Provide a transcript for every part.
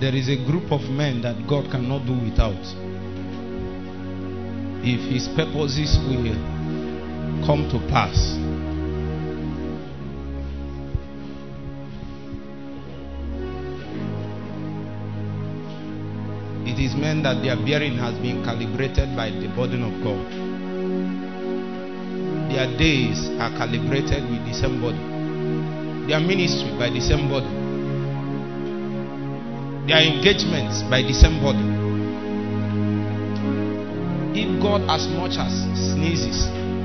There is a group of men that God cannot do without. If his purposes will come to pass. It is men that their bearing has been calibrated by the burden of God. Their days are calibrated with the same body. Their ministry by the same body. Their engagements by the same body. If God as much as sneezes,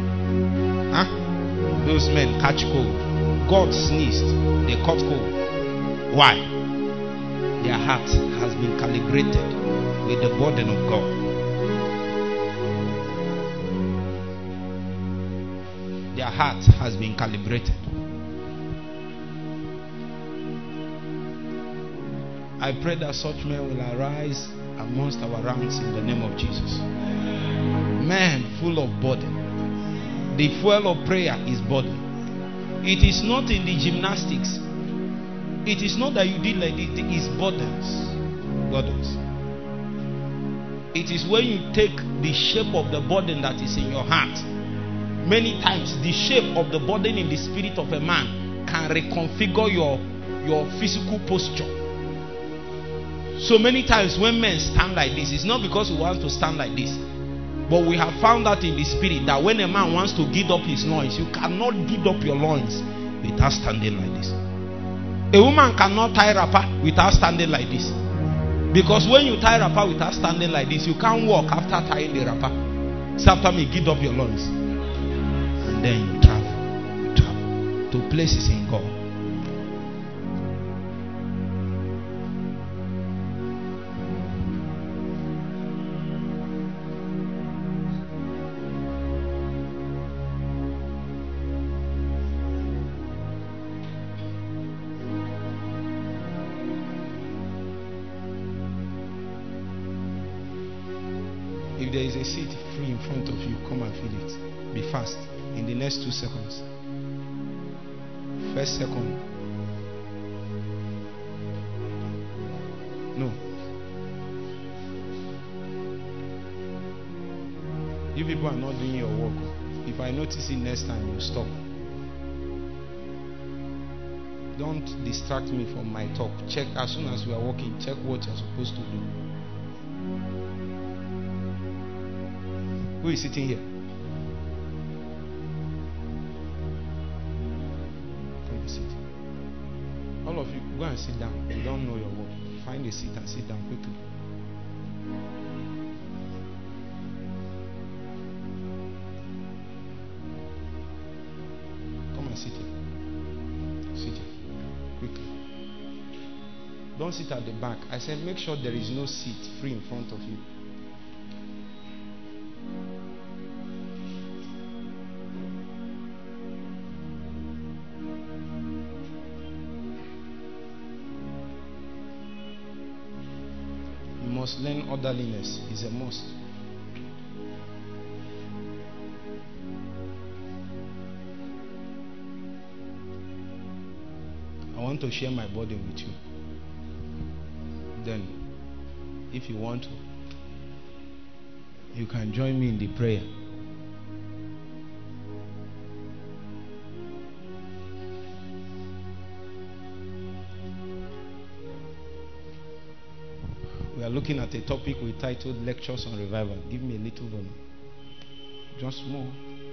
those men catch cold. God sneezed, they caught cold. Why? Their heart has been calibrated with the burden of God. Their heart has been calibrated. I pray that such men will arise amongst our ranks in the name of Jesus. Men full of burden. The fuel of prayer is burden. It is not in the gymnastics. It is not that you did like this. It is burdens. Burdens. It is when you take the shape of the burden that is in your heart. Many times the shape of the burden in the spirit of a man can reconfigure your physical posture. So many times when men stand like this, it's not because we want to stand like this. But we have found out in the spirit that when a man wants to gird up his loins, you cannot gird up your loins without standing like this. A woman cannot tie wrapper without standing like this. Because when you tie wrapper without standing like this, you can't walk after tying the wrapper. So after me, gird up your loins. And then you travel. You travel to places in God. If there is a seat free in front of you, come and fill it. Be fast. In the next 2 seconds. First second. No. You people are not doing your work. If I notice it next time, you stop. Don't distract me from my talk. Check as soon as we are walking. Check what you're supposed to do. Who is sitting here? Come and sit. All of you, go and sit down. You don't know your work. Find a seat and sit down quickly. Come and sit here. Sit here. Quickly. Don't sit at the back. I said make sure there is no seat free in front of you. Learn orderliness is a must. I want to share my burden with you. Then, if you want to, you can join me in the prayer. We are looking at a topic we titled Lectures on Revival. Give me a little volume. Just more.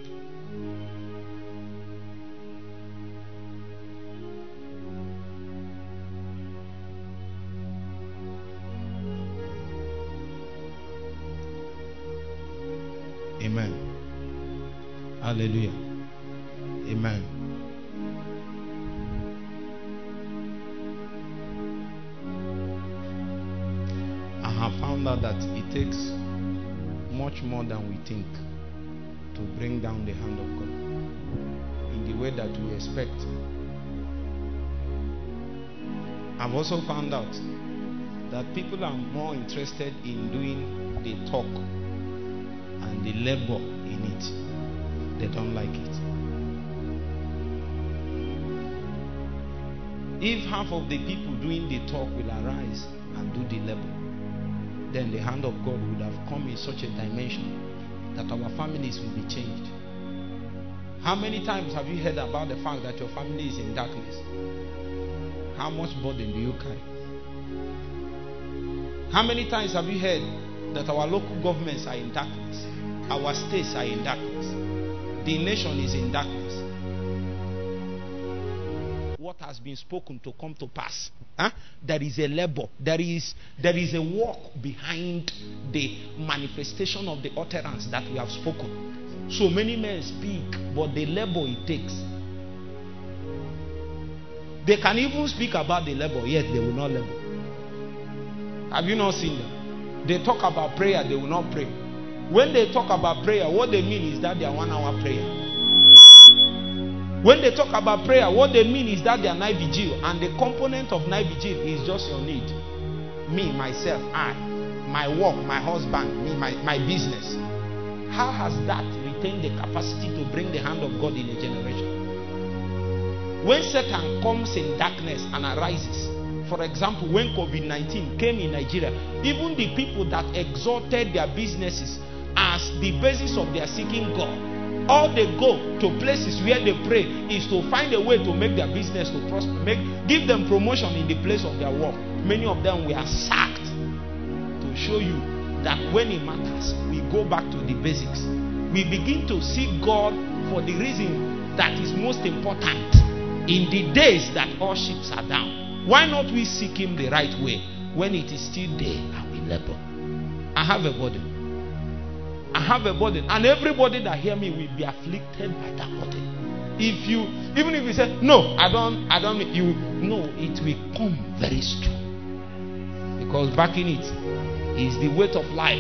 Amen. Hallelujah. Amen. Found out that it takes much more than we think to bring down the hand of God in the way that we expect. I've also found out that people are more interested in doing the talk and the labor in it. They don't like it. If half of the people doing the talk will arise and do the labor, then the hand of God would have come in such a dimension that our families will be changed. How many times have you heard about the fact that your family is in darkness? How much burden do you carry? How many times have you heard that our local governments are in darkness? Our states are in darkness. The nation is in darkness. What has been spoken to come to pass? There is a labor. There is a work behind the manifestation of the utterance that we have spoken. So many men speak, but the labor it takes. They can even speak about the labor, yet they will not labor. Have you not seen them? They talk about prayer, they will not pray. When they talk about prayer, what they mean is that they are 1 hour prayer. When they talk about prayer, what they mean is that they are night vigil, and the component of night vigil is just your need. Me, myself, I, my work, my husband, me, my business. How has that retained the capacity to bring the hand of God in a generation? When Satan comes in darkness and arises, for example, when COVID-19 came in Nigeria, even the people that exalted their businesses as the basis of their seeking God, all they go to places where they pray is to find a way to make their business to prosper, give them promotion in the place of their work. Many of them were sacked. To show you that when it matters, we go back to the basics. We begin to seek God for the reason that is most important in the days that all ships are down. Why not we seek Him the right way when it is still day and we labor? I have a burden. I have a burden, and everybody that hear me will be afflicted by that burden. Even if you say no, I don't, you know it will come very strong, because backing it is the weight of life.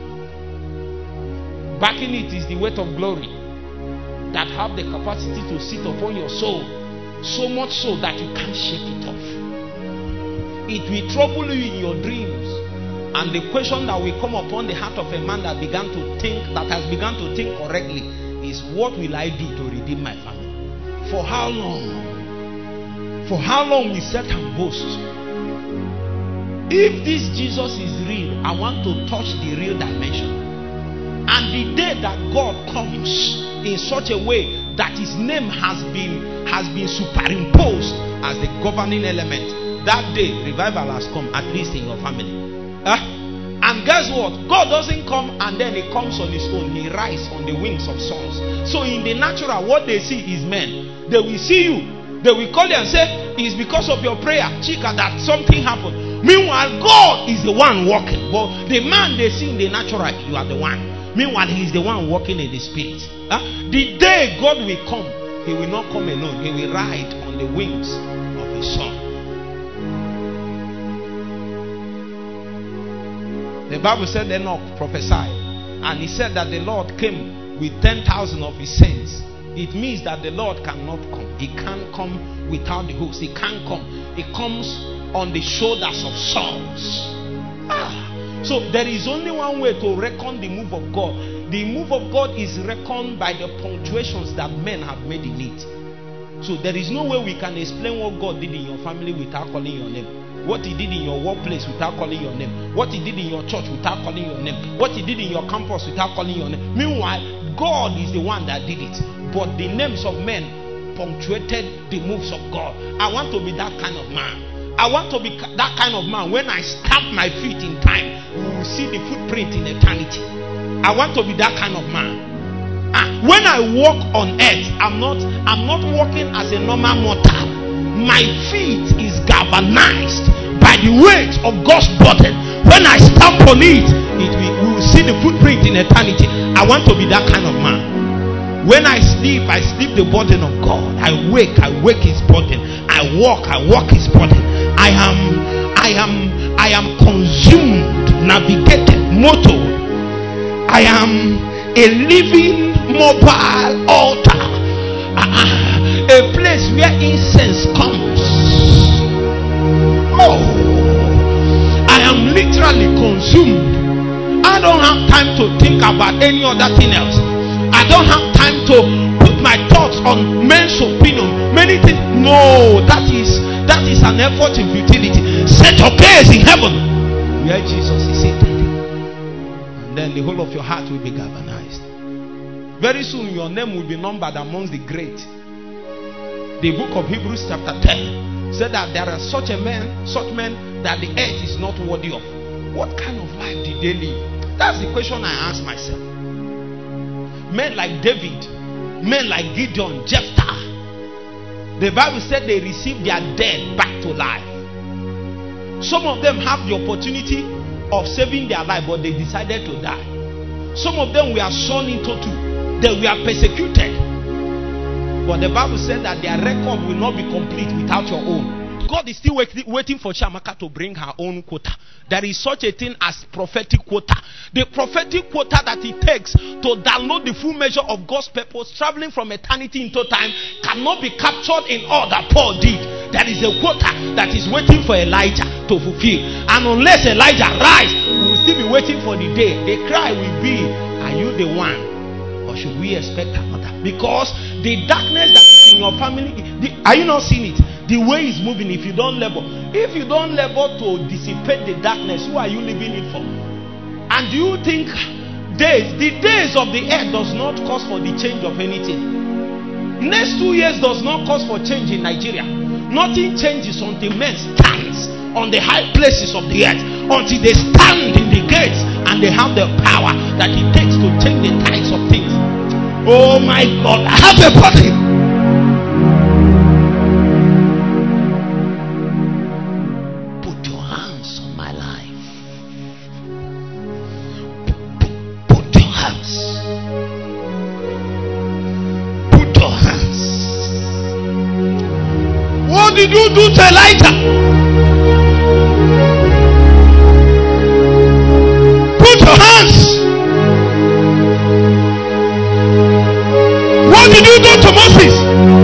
Backing it is the weight of glory that have the capacity to sit upon your soul, so much so that you can't shake it off. It will trouble you in your dreams. And the question that will come upon the heart of a man that has begun to think correctly is, what will I do to redeem my family? For how long? For how long will Satan boast? If this Jesus is real, I want to touch the real dimension. And the day that God comes in such a way that His name has been superimposed as the governing element, that day revival has come, at least in your family. And guess what? God doesn't come and then He comes on His own. He rises on the wings of sons. So in the natural, what they see is men. They will see you. They will call you and say, it's because of your prayer, Chika, that something happened. Meanwhile, God is the one walking. But the man they see in the natural, you are the one. Meanwhile, He is the one walking in the spirit. The day God will come, He will not come alone. He will ride on the wings of His Son. The Bible said Enoch prophesied, and he said that the Lord came with 10,000 of His saints. It means that the Lord cannot come. He can't come without the host. He can't come. He comes on the shoulders of souls. So there is only one way to reckon the move of God. The move of God is reckoned by the punctuations that men have made in it. So there is no way we can explain what God did in your family without calling your name. What He did in your workplace without calling your name. What He did in your church without calling your name. What He did in your campus without calling your name. Meanwhile, God is the one that did it. But the names of men punctuated the moves of God. I want to be that kind of man. I want to be that kind of man. When I stamp my feet in time, we will see the footprint in eternity. I want to be that kind of man. When I walk on earth, I'm not walking as a normal mortal. My feet is galvanized by the weight of God's burden. When I stamp on it, we will see the footprint in eternity. I want to be that kind of man. When I sleep the burden of God. I wake His burden. I walk His burden. I am consumed, navigated, motored. I am a living mobile altar. A place where incense comes. Oh, I am literally consumed. I don't have time to think about any other thing else. I don't have time to put my thoughts on men's opinion. Many things. No, that is an effort in futility. Set your gaze in heaven. where Jesus is seated. And then the whole of your heart will be galvanized. Very soon your name will be numbered amongst the great. The book of Hebrews chapter 10 said that there are such men that the earth is not worthy of. What kind of life did they live? That's the question I ask myself. Men like David, men like Gideon, Jephthah, the Bible said they received their dead back to life. Some of them have the opportunity of saving their life, but they decided to die. Some of them were sawn into two. They were persecuted. But the Bible said that their record will not be complete without your own. God is still waiting for Chiamaka to bring her own quota. There is such a thing as prophetic quota. The prophetic quota that it takes to download the full measure of God's purpose, traveling from eternity into time, cannot be captured in all that Paul did. There is a quota that is waiting for Elijah to fulfill. And unless Elijah rise, we will still be waiting for the day. The cry will be, are you the one? Or should we expect another? Because the darkness that is in your family, are you not seeing it? The way is moving. If you don't labor to dissipate the darkness, who are you leaving it for? And do you think the days of the earth does not cause for the change of anything? Next 2 years does not cause for change in Nigeria. Nothing changes until men stands on the high places of the earth, until they stand in the gates and they have the power that it takes to change the tides of things. Oh my God, I have a body. Put your hands on my life. Put your hands. Put your hands. What did you do to Elijah? Put your hands. What did you do to Moses?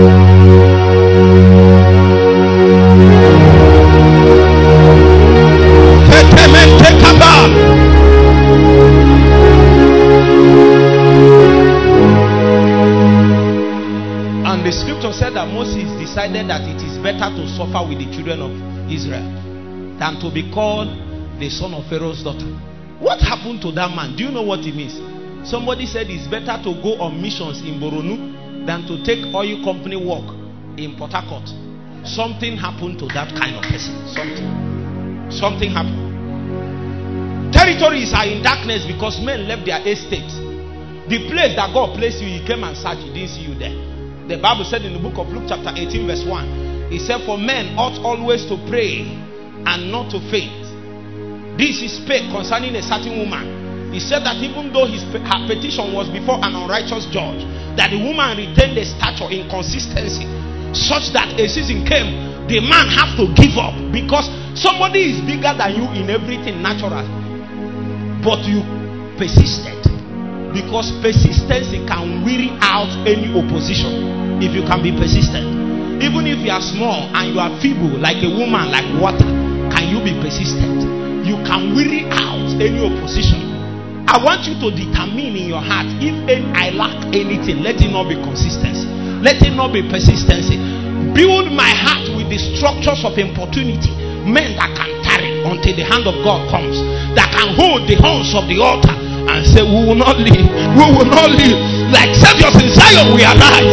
And the scripture said that Moses decided that it is better to suffer with the children of Israel than to be called the son of Pharaoh's daughter. What happened to that man? Do you know what it means? Somebody said it's better to go on missions in Boronu than to take oil company work in Port Harcourt. Something happened to that kind of person. Something happened. Territories are in darkness because men left their estate. The place that God placed you, He came and searched, He didn't see you there. The Bible said in the book of Luke chapter 18 verse 1, He said, for men ought always to pray and not to faint. This is spake concerning a certain woman. He said that even though her petition was before an unrighteous judge, that the woman retained a stature in consistency, such that a season came, the man have to give up because somebody is bigger than you in everything natural. But you persisted, because persistency can weary out any opposition. If you can be persistent, even if you are small and you are feeble like a woman, like water, can you be persistent? You can weary out any opposition. I want you to determine in your heart, if I lack anything, let it not be consistency, let it not be persistency. Build my heart with the structures of importunity, men that can tarry until the hand of God comes, that can hold the horns of the altar and say, we will not leave, we will not leave. Like saviors in Zion, we arise.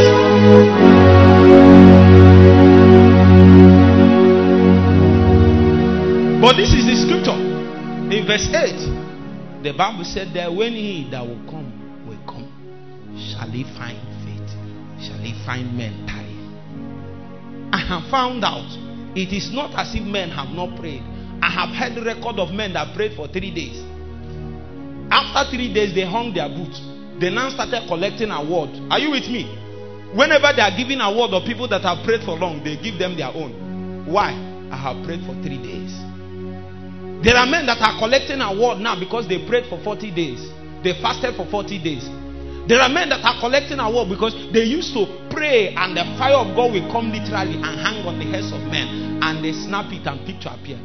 But this is the scripture in verse 8. The Bible said that when He that will come, shall He find faith? Shall He find men tarrying? I have found out it is not as if men have not prayed. I have heard the record of men that prayed for 3 days. After 3 days, they hung their boots. They now started collecting awards. Are you with me? Whenever they are giving award of people that have prayed for long, they give them their own. Why? I have prayed for 3 days. There are men that are collecting award now because they prayed for 40 days. They fasted for 40 days. There are men that are collecting award because they used to pray and the fire of God will come literally and hang on the heads of men, and they snap it and picture appear.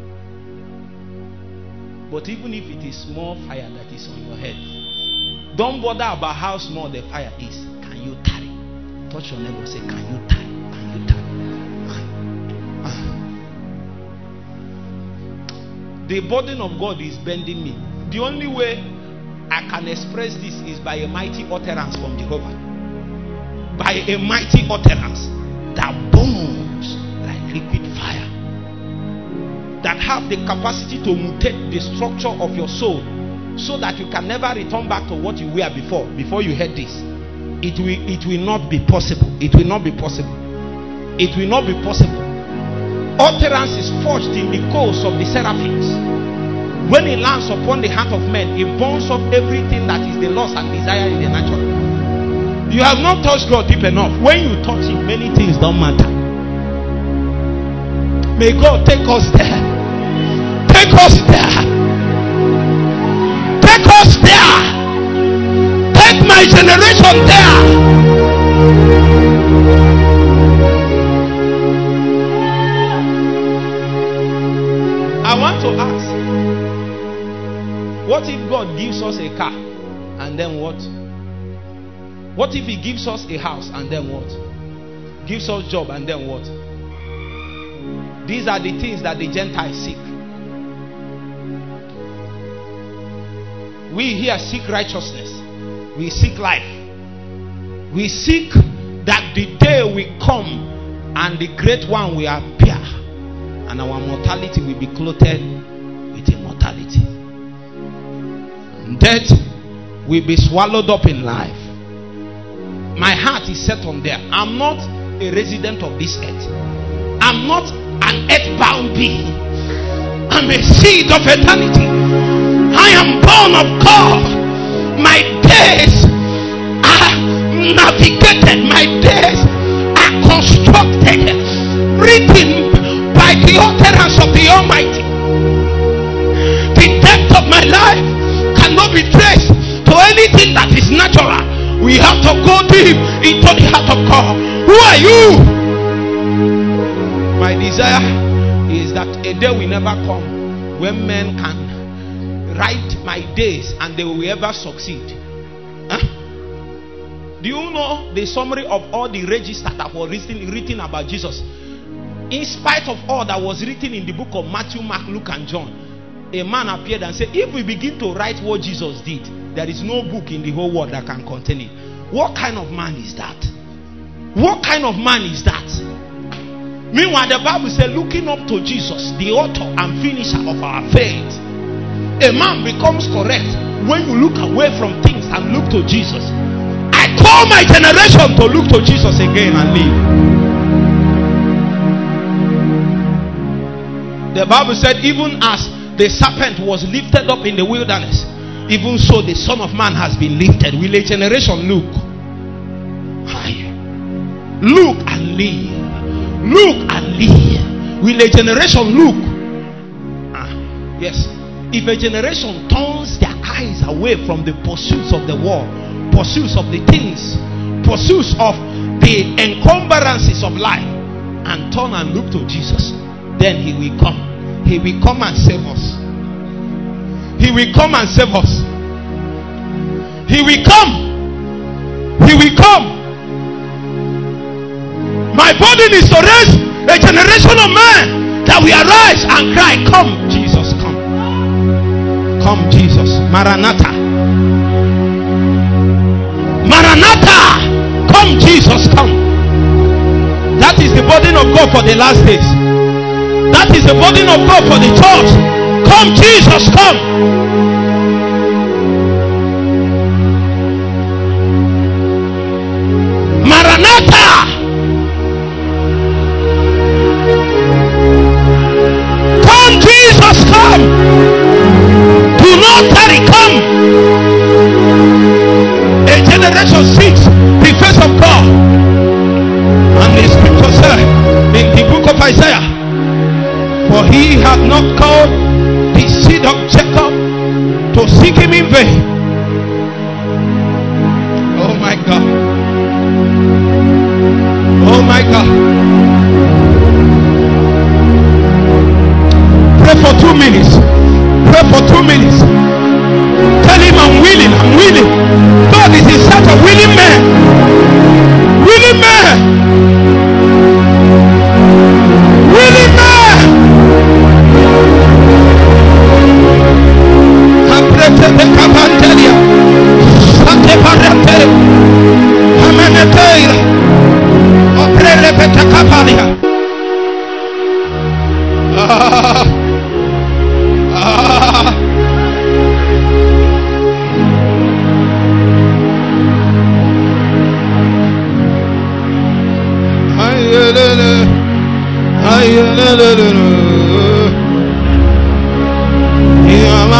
But even if it is small fire that is on your head, don't bother about how small the fire is. Can you tarry? Touch your neighbor, say, can you tarry? Can you tarry? The burden of God is bending me. The only way I can express this is by a mighty utterance from Jehovah. By a mighty utterance that burns like liquid fire, that have the capacity to mutate the structure of your soul, so that you can never return back to what you were before you heard this. It will not be possible. It will not be possible. It will not be possible. Utterance is forged in the coals of the seraphims. When it lands upon the heart of men, it burns up everything that is the lust and desire in the natural. You have not touched God deep enough. When you touch Him, many things don't matter. May God take us there. Take us there. Take us there. Take my generation there. I want to ask, what if God gives us a car and then what? What if He gives us a house and then what? Gives us job and then what? These are the things that the Gentiles seek. We here seek righteousness. We seek life. We seek that the day will come and the great one will appear, and our mortality will be clothed with immortality. And death will be swallowed up in life. My heart is set on there. I'm not a resident of this earth. I'm not an earthbound being. I'm a seed of eternity. I am born of God. My days are navigated. My days are constructed, written by the utterance of the Almighty. The depth of my life cannot be traced to anything that is natural. We have to go deep into the heart of God. Who are you? My desire is that a day will never come when men can write my days and they will ever succeed. Do you know the summary of all the registers that were written about Jesus? In spite of all that was written in the book of Matthew, Mark, Luke, and John, a man appeared and said, if we begin to write what Jesus did, there is no book in the whole world that can contain it. What kind of man is that? What kind of man is that? Meanwhile, the Bible says, looking up to Jesus, the author and finisher of our faith. A man becomes correct when you look away from things and look to Jesus. I call my generation to look to Jesus again and live. The Bible said, even as the serpent was lifted up in the wilderness, even so the Son of Man has been lifted. Will a generation look? Look and live. Look and live. Will a generation look? Yes. If a generation turns their eyes away from the pursuits of the world, pursuits of the things, pursuits of the encumbrances of life, and turn and look to Jesus, then He will come. He will come and save us. He will come and save us. He will come. He will come. My burden is to raise a generation of men that will arise and cry, come Jesus, come. Come Jesus. Maranatha. Maranatha. Come Jesus, come. That is the burden of God for the last days. That is the burden of God for the church. Come Jesus, come. Maranatha. Come Jesus, come. Do not tarry, come. A generation seeks the face of God. And the scripture said in the book of Isaiah, for He hath not called the seed of Jacob to seek Him in vain. Oh my God. Oh my God. Pray for 2 minutes. Pray for 2 minutes. Tell Him, I'm willing. I'm willing. God is in search of willing men. Willing men. Willing men.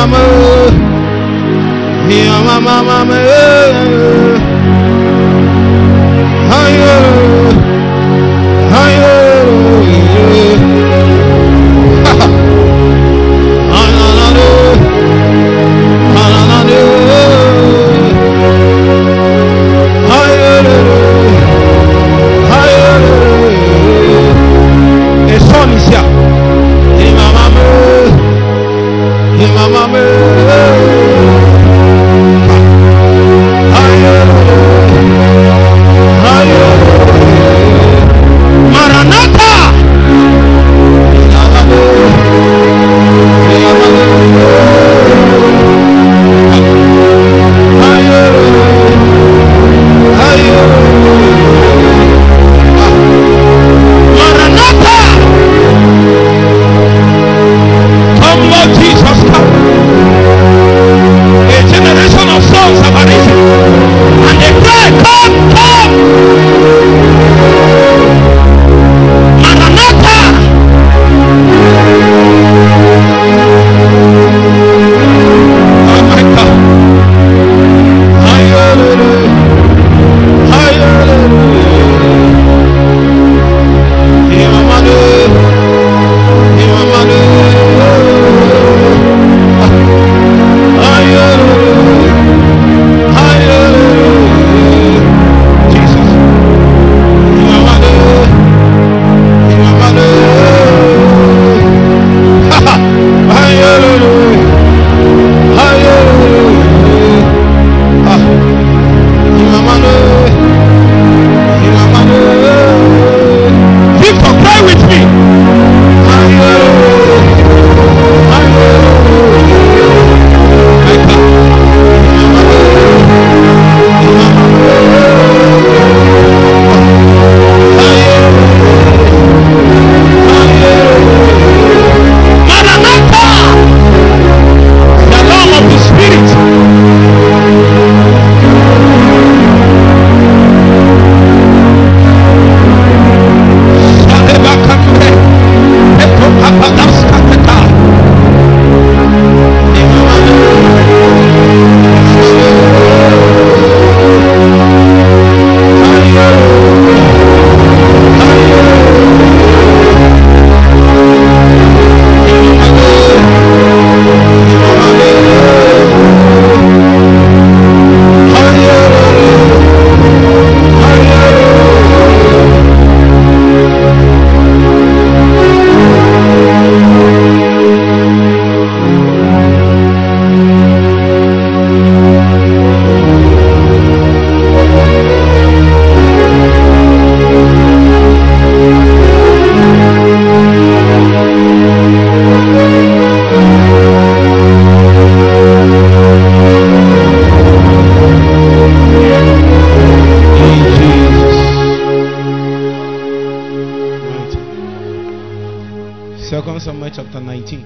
Samuel chapter 19.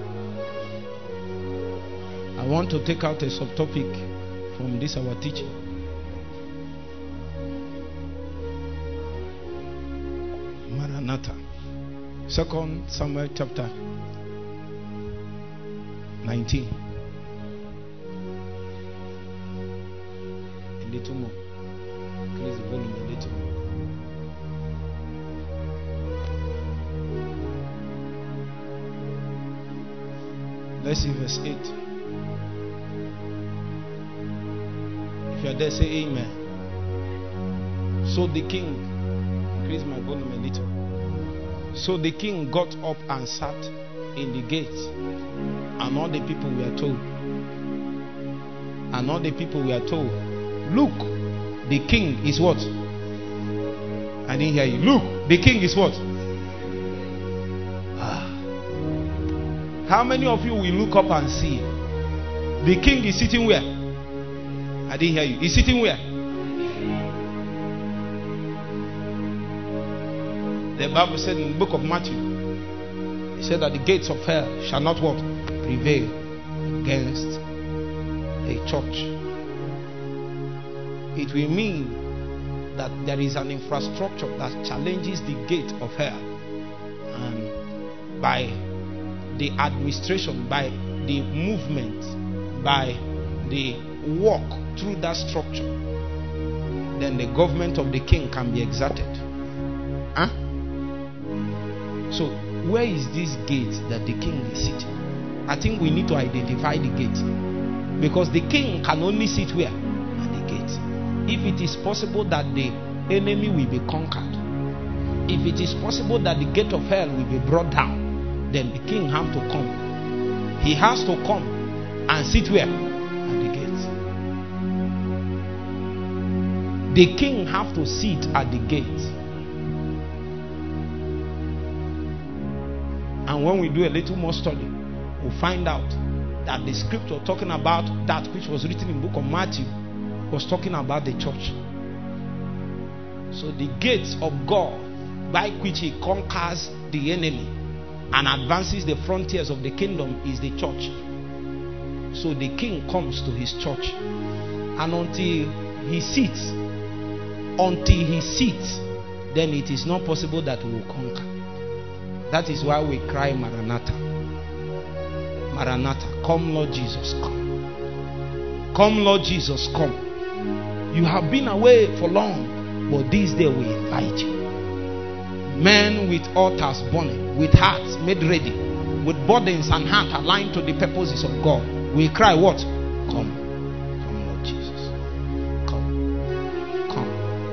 I want to take out a subtopic from this our teaching. Maranatha. 2 Samuel chapter 19. A little more. Increase the volume a little more. Let's see verse 8. If you are there, say amen. So the king, increase my volume a little. So the king got up and sat in the gate, and all the people were told. And all the people were told, look, the king is what? I didn't hear you. Look, the king is what? How many of you will look up and see? The king is sitting where? I didn't hear you. He's sitting where? The Bible said in the book of Matthew, it said that the gates of hell shall not what? Prevail against a church. It will mean that there is an infrastructure that challenges the gate of hell, and by the administration, by the movement, by the walk through that structure, then the government of the king can be exerted. Huh? So, where is this gate that the king is sitting? I think we need to identify the gate. Because the king can only sit where? At the gate. If it is possible that the enemy will be conquered, if it is possible that the gate of hell will be brought down, then the king has to come. He has to come and sit where? At the gate. The king has to sit at the gate. And when we do a little more study, we'll find out that the scripture talking about that which was written in the book of Matthew was talking about the church. So the gates of God by which he conquers the enemy and advances the frontiers of the kingdom is the church. So the king comes to his church, and until he sits, then it is not possible that we will conquer. That is why we cry, Maranatha. Maranatha, come Lord Jesus, come. Come Lord Jesus, come. You have been away for long, but this day we invite you. Men with altars burning, with hearts made ready, with burdens and heart aligned to the purposes of God. We cry what? Come. Come Lord Jesus. Come. Come.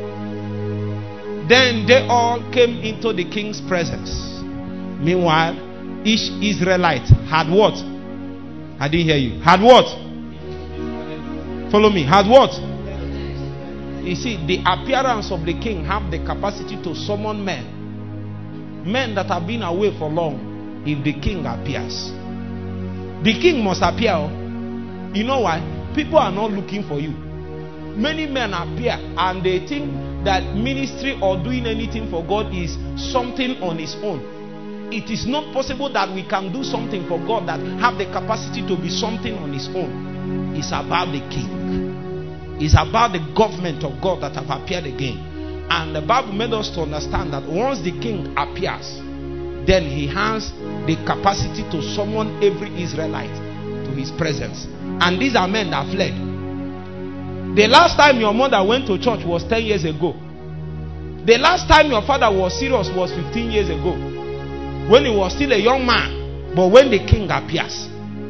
Then they all came into the king's presence. Meanwhile, each Israelite had what? I didn't hear you. Had what? Follow me. Had what? You see, the appearance of the king have the capacity to summon men. Men that have been away for long. If the king appears, the king must appear. You know why? People are not looking for you. Many men appear and they think that ministry or doing anything for God is something on its own. It is not possible that we can do something for God that have the capacity to be something on its own. It's about the king. It's about the government of God that have appeared again. And the Bible made us to understand that once the king appears, then he has the capacity to summon every Israelite to his presence. And these are men that fled. The last time your mother went to church was 10 years ago. The last time your father was serious was 15 years ago, when he was still a young man. But when the king appears,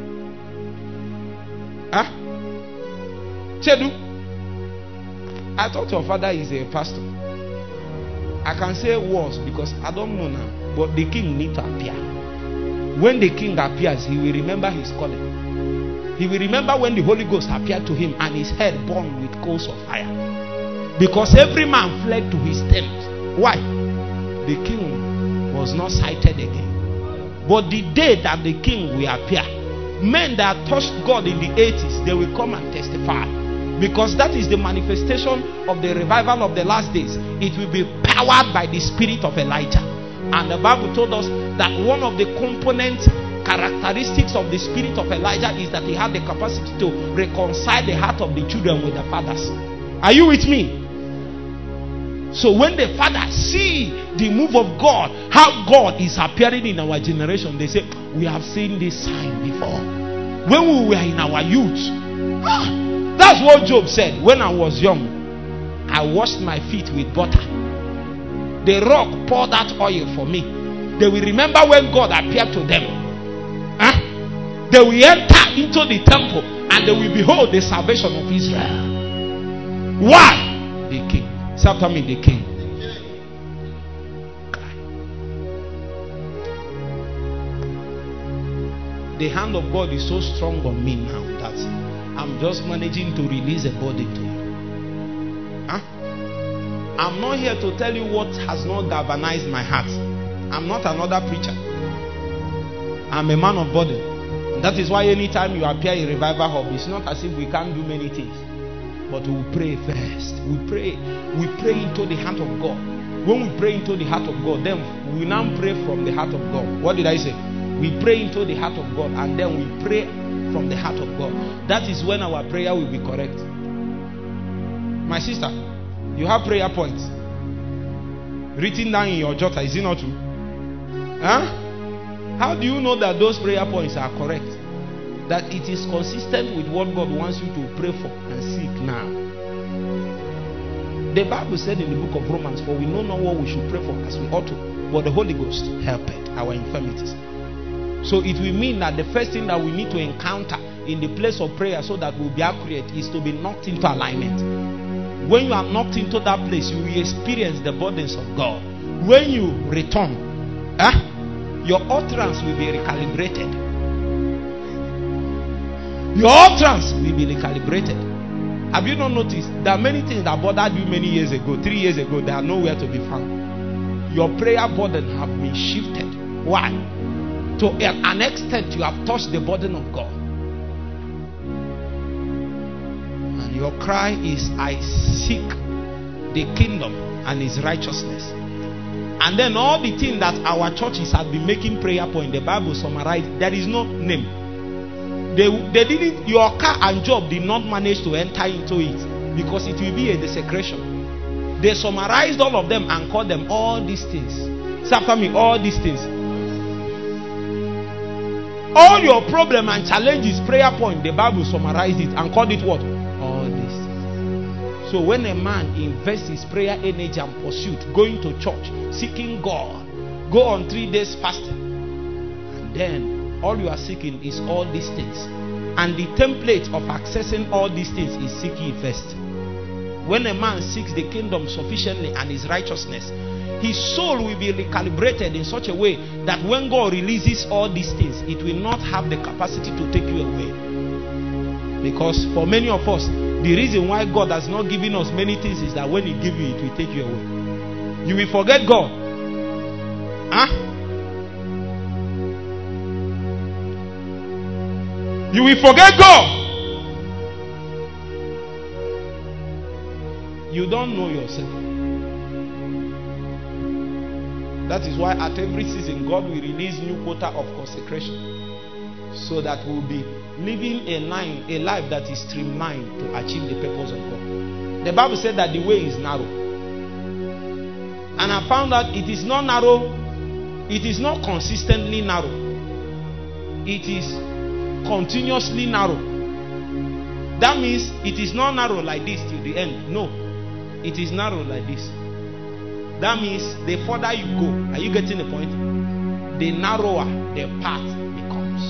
Chedu, I thought your father is a pastor. I can say was because I don't know now. But the king needs to appear. When the king appears, he will remember his calling. He will remember when the Holy Ghost appeared to him and his head burned with coals of fire. Because every man fled to his tent. Why? The king was not sighted again. But the day that the king will appear, men that touched God in the 80s, they will come and testify. Because that is the manifestation of the revival of the last days. It will be powered by the spirit of Elijah. And the Bible told us that one of the component characteristics of the spirit of Elijah is that he had the capacity to reconcile the heart of the children with the fathers. Are you with me? So when the fathers see the move of God, how God is appearing in our generation, they say, we have seen this sign before. When we were in our youth, that's what Job said. When I was young, I washed my feet with butter. The rock poured out oil for me. They will remember when God appeared to them. They will enter into the temple and they will behold the salvation of Israel. Why? The king. Say after me, the king. The hand of God is so strong on me now that I'm just managing to release a body to you. I'm not here to tell you what has not galvanized my heart. I'm not another preacher. I'm a man of body. And that is why anytime you appear in Revival Hub, it's not as if we can't do many things. But we pray first. We pray into the heart of God. When we pray into the heart of God, then we now pray from the heart of God. What did I say? We pray into the heart of God and then we pray from the heart of God. That is when our prayer will be correct. My sister, you have prayer points written down in your jotter, is it not true? How do you know that those prayer points are correct? that it is consistent with what God wants you to pray for and seek now. The Bible said in the book of Romans, for we know not what we should pray for as we ought to, but the Holy Ghost helpeth our infirmities. So it will mean that the first thing that we need to encounter in the place of prayer so that we'll be accurate is to be knocked into alignment. When you are knocked into that place, you will experience the burdens of God. When you return, your utterance will be recalibrated. Your utterance will be recalibrated. Have you not noticed? There are many things that bothered you many years ago, 3 years ago, they are nowhere to be found. Your prayer burden have been shifted. Why? To an extent you have touched the burden of God. And your cry is, I seek the kingdom and his righteousness. And then all the things that our churches have been making prayer point, the Bible summarized, there is no name. They didn't, your car and job did not manage to enter into it because it will be a desecration. They summarized all of them and called them all these things. Say after me, all these things. All your problem and challenges, prayer point, the Bible summarized it and called it what? All these things. So when a man invests his prayer energy and pursuit, going to church, seeking God, go on 3 days fasting, and then all you are seeking is all these things. And the template of accessing all these things is seek ye first. When a man seeks the kingdom sufficiently and his righteousness, his soul will be recalibrated in such a way that when God releases all these things, it will not have the capacity to take you away. Because for many of us, the reason why God has not given us many things is that when he gives you, it will take you away. You will forget God. You will forget God. You don't know yourself. That is why at every season God will release new quota of consecration, so that we'll be living a life that is streamlined to achieve the purpose of God. The Bible said that the way is narrow, and I found out it is not narrow. It is not consistently narrow. It is continuously narrow. That means it is not narrow like this till the end. No, it is narrow like this. That means the further you go, are you getting the point? The narrower the path becomes.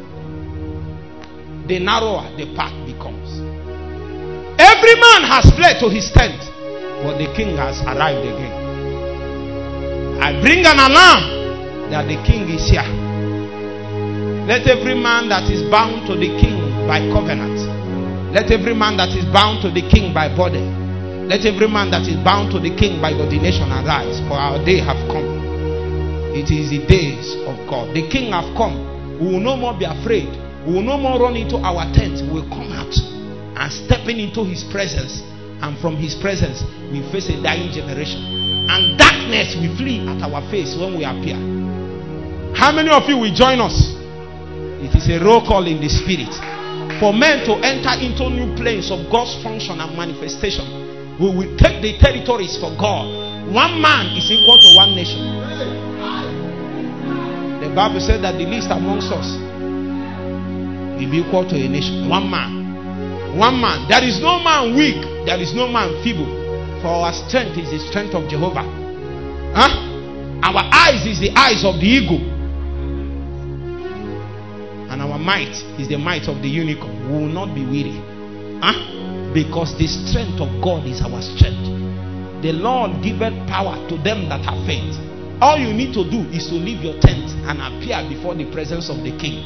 The narrower the path becomes. Every man has fled to his tent, but the king has arrived again. I bring an alarm that the king is here. Let every man that is bound to the king by covenant, let every man that is bound to the king by body, let every man that is bound to the king by ordination arise, for our day have come. It is the days of God. The king have come. We will no more be afraid. We will no more run into our tent. We will come out and stepping into his presence. And from his presence, we face a dying generation. And darkness will flee at our face when we appear. How many of you will join us? It is a roll call in the spirit. For men to enter into new planes of God's function and manifestation, we will take the territories for God. One man is equal to one nation. The Bible said that the least amongst us will be equal to a nation. One man. One man. There is no man weak. There is no man feeble. For our strength is the strength of Jehovah. Our eyes is the eyes of the eagle. And our might is the might of the unicorn. We will not be weary. Because the strength of God is our strength. The Lord giveth power to them that have faith. All you need to do is to leave your tent and appear before the presence of the king.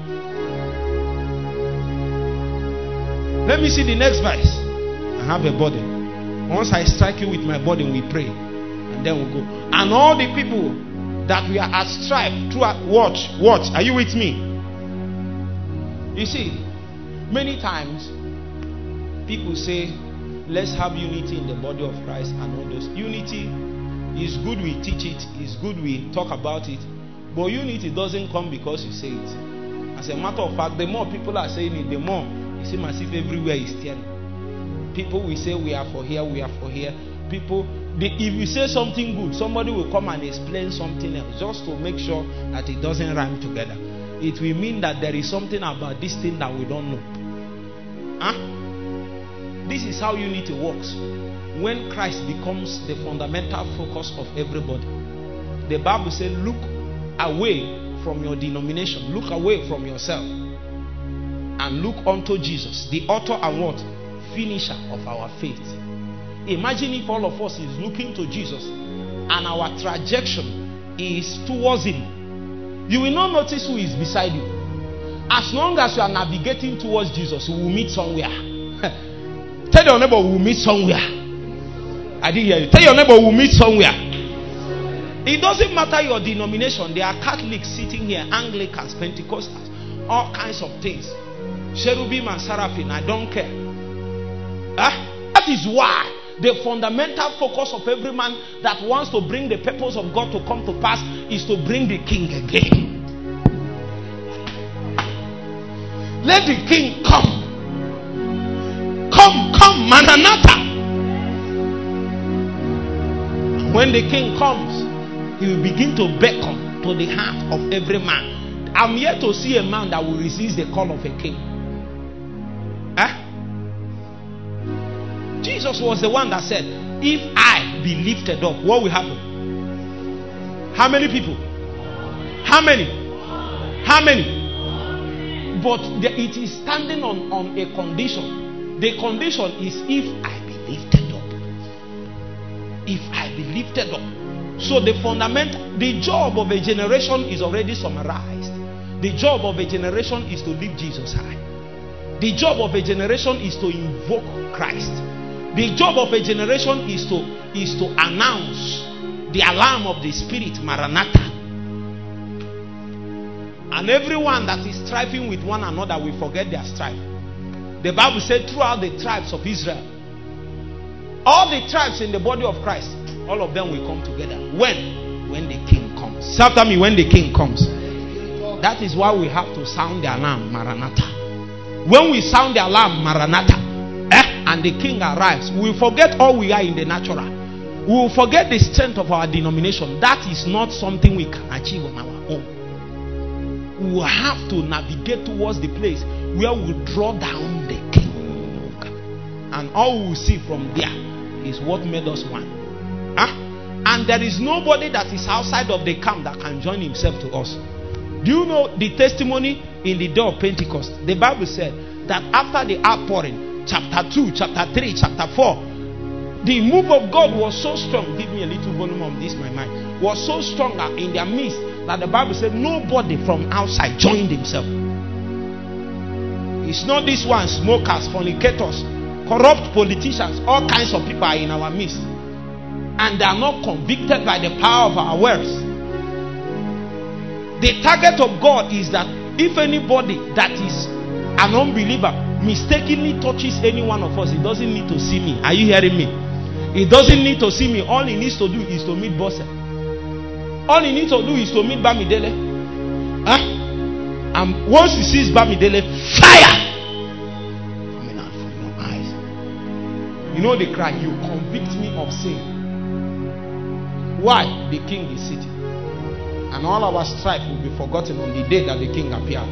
Let me see the next verse. I have a burden. Once I strike you with my burden, we pray. And then we'll go. And all the people that we are at strife throughout. Watch. Are you with me? You see, many times people say, let's have unity in the body of Christ and all those. Unity is good, we teach it. It's good, we talk about it. But unity doesn't come because you say it. As a matter of fact, the more people are saying it, the more it seems as if everywhere is tearing. People will say we are for here, we are for here. People, if you say something good, somebody will come and explain something else just to make sure that it doesn't rhyme together. it will mean that there is something about this thing that we don't know. This is how unity works. When Christ becomes the fundamental focus of everybody, the Bible says, look away from your denomination, look away from yourself, and look unto Jesus, the author and what? Finisher of our faith. Imagine if all of us is looking to Jesus and our trajectory is towards him. You will not notice who is beside you. As long as you are navigating towards Jesus, we will meet somewhere. Tell your neighbor, we will meet somewhere. I didn't hear you. Tell your neighbor, we will meet somewhere. It doesn't matter your denomination. There are Catholics sitting here, Anglicans, Pentecostals, all kinds of things. Cherubim and Seraphim, I don't care. That is why the fundamental focus of every man that wants to bring the purpose of God to come to pass is to bring the king again. Let the king come. Come, Maranatha. When the king comes, he will begin to beckon to the heart of every man. I'm yet to see a man that will resist the call of a king. Jesus was the one that said, if I be lifted up, what will happen? How many people? How many? How many? But it is standing on a condition. The condition is if I be lifted up. If I be lifted up. So the job of a generation is already summarized. The job of a generation is to lift Jesus high. The job of a generation is to invoke Christ. The job of a generation is to announce the alarm of the Spirit, Maranatha. And everyone that is striving with one another will forget their strife. The Bible said throughout the tribes of Israel, all the tribes in the body of Christ, all of them will come together. When the king comes. Say after me, when the king comes. That is why we have to sound the alarm, Maranatha. When we sound the alarm, Maranatha, and the king arrives, we will forget all we are in the natural. We will forget the strength of our denomination. That is not something we can achieve on our own. We will have to navigate towards the place where we draw down the king. And all we will see from there is what made us one. And there is nobody that is outside of the camp that can join himself to us. Do you know the testimony in the day of Pentecost? The Bible said that after the outpouring, chapter 2, chapter 3, chapter 4, the move of God was so strong. Give me a little volume of this, my mind. Was so strong in their midst that the Bible said nobody from outside joined himself. It's not this one, smokers, fornicators, corrupt politicians, all kinds of people are in our midst. And they are not convicted by the power of our words. The target of God is that if anybody that is an unbeliever mistakenly touches any one of us, he doesn't need to see me. Are you hearing me? He doesn't need to see me. All he needs to do is to meet Bosse. All he needs to do is to meet Bamidele. And once he sees Bamidele, fire coming out from your eyes. You know the cry, you convict me of sin. Why? The king is sitting. And all our strife will be forgotten on the day that the king appears.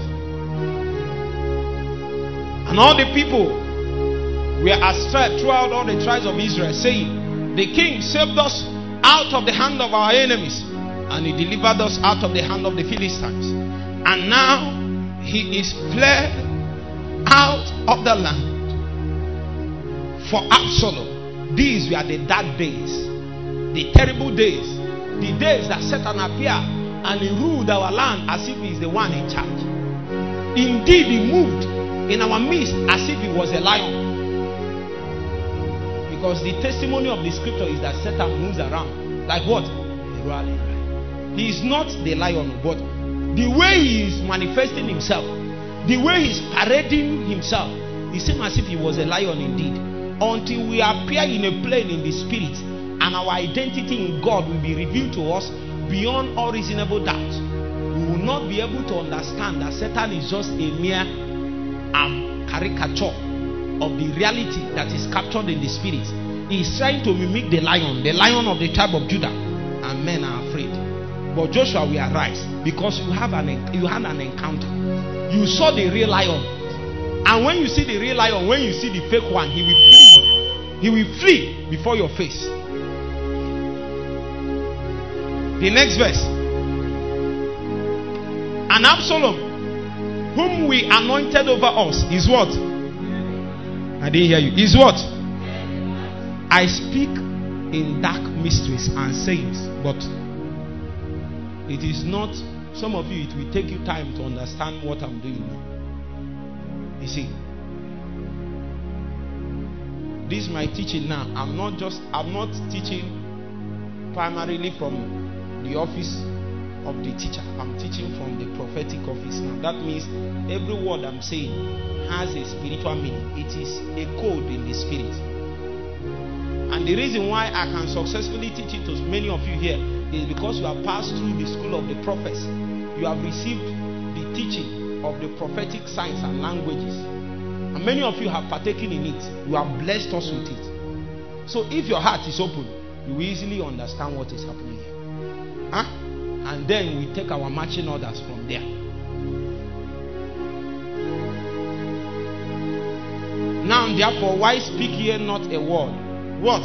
And all the people were astray throughout all the tribes of Israel, saying, the king saved us out of the hand of our enemies, and he delivered us out of the hand of the Philistines. And now he is fled out of the land for Absalom. These were the dark days, the terrible days, the days that Satan appeared and he ruled our land as if he is the one in charge. Indeed, he moved in our midst as if he was a lion. Because the testimony of the scripture is that Satan moves around like what? A roaring lion. He is not the lion, but the way he is manifesting himself, the way he is parading himself, it seems as if he was a lion indeed. Until we appear in a plane in the spirit, and our identity in God will be revealed to us beyond all reasonable doubt, we will not be able to understand that Satan is just a mere caricature of the reality that is captured in the spirit. He is trying to mimic the lion of the tribe of Judah, and men are afraid. But Joshua will arise because you had an encounter. You saw the real lion. And when you see the real lion, when you see the fake one, he will flee. He will flee before your face. The next verse. And Absalom, whom we anointed over us, is what? I didn't hear you. Is what? I speak in dark mysteries and sayings, but it is not. Some of you, it will take you time to understand what I'm doing now. You see, this is my teaching now. I'm not teaching primarily from the office of the teacher. I'm teaching from the prophetic office now. That means every word I'm saying has a spiritual meaning. It is a code in the spirit. And the reason why I can successfully teach it to many of you here is because you have passed through the school of the prophets. You have received the teaching of the prophetic signs and languages. And many of you have partaken in it. You have blessed us with it. So if your heart is open, you will easily understand what is happening here. And then we take our marching orders from there. Now therefore, why speak ye not a word? What?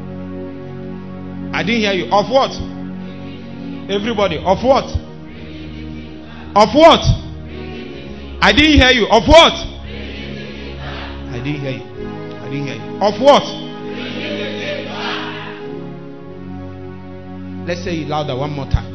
I didn't hear you. Of what? Everybody. Of what? Of what? I didn't hear you. Of what? I didn't hear you. I didn't hear you. Of what? Let's say it louder one more time.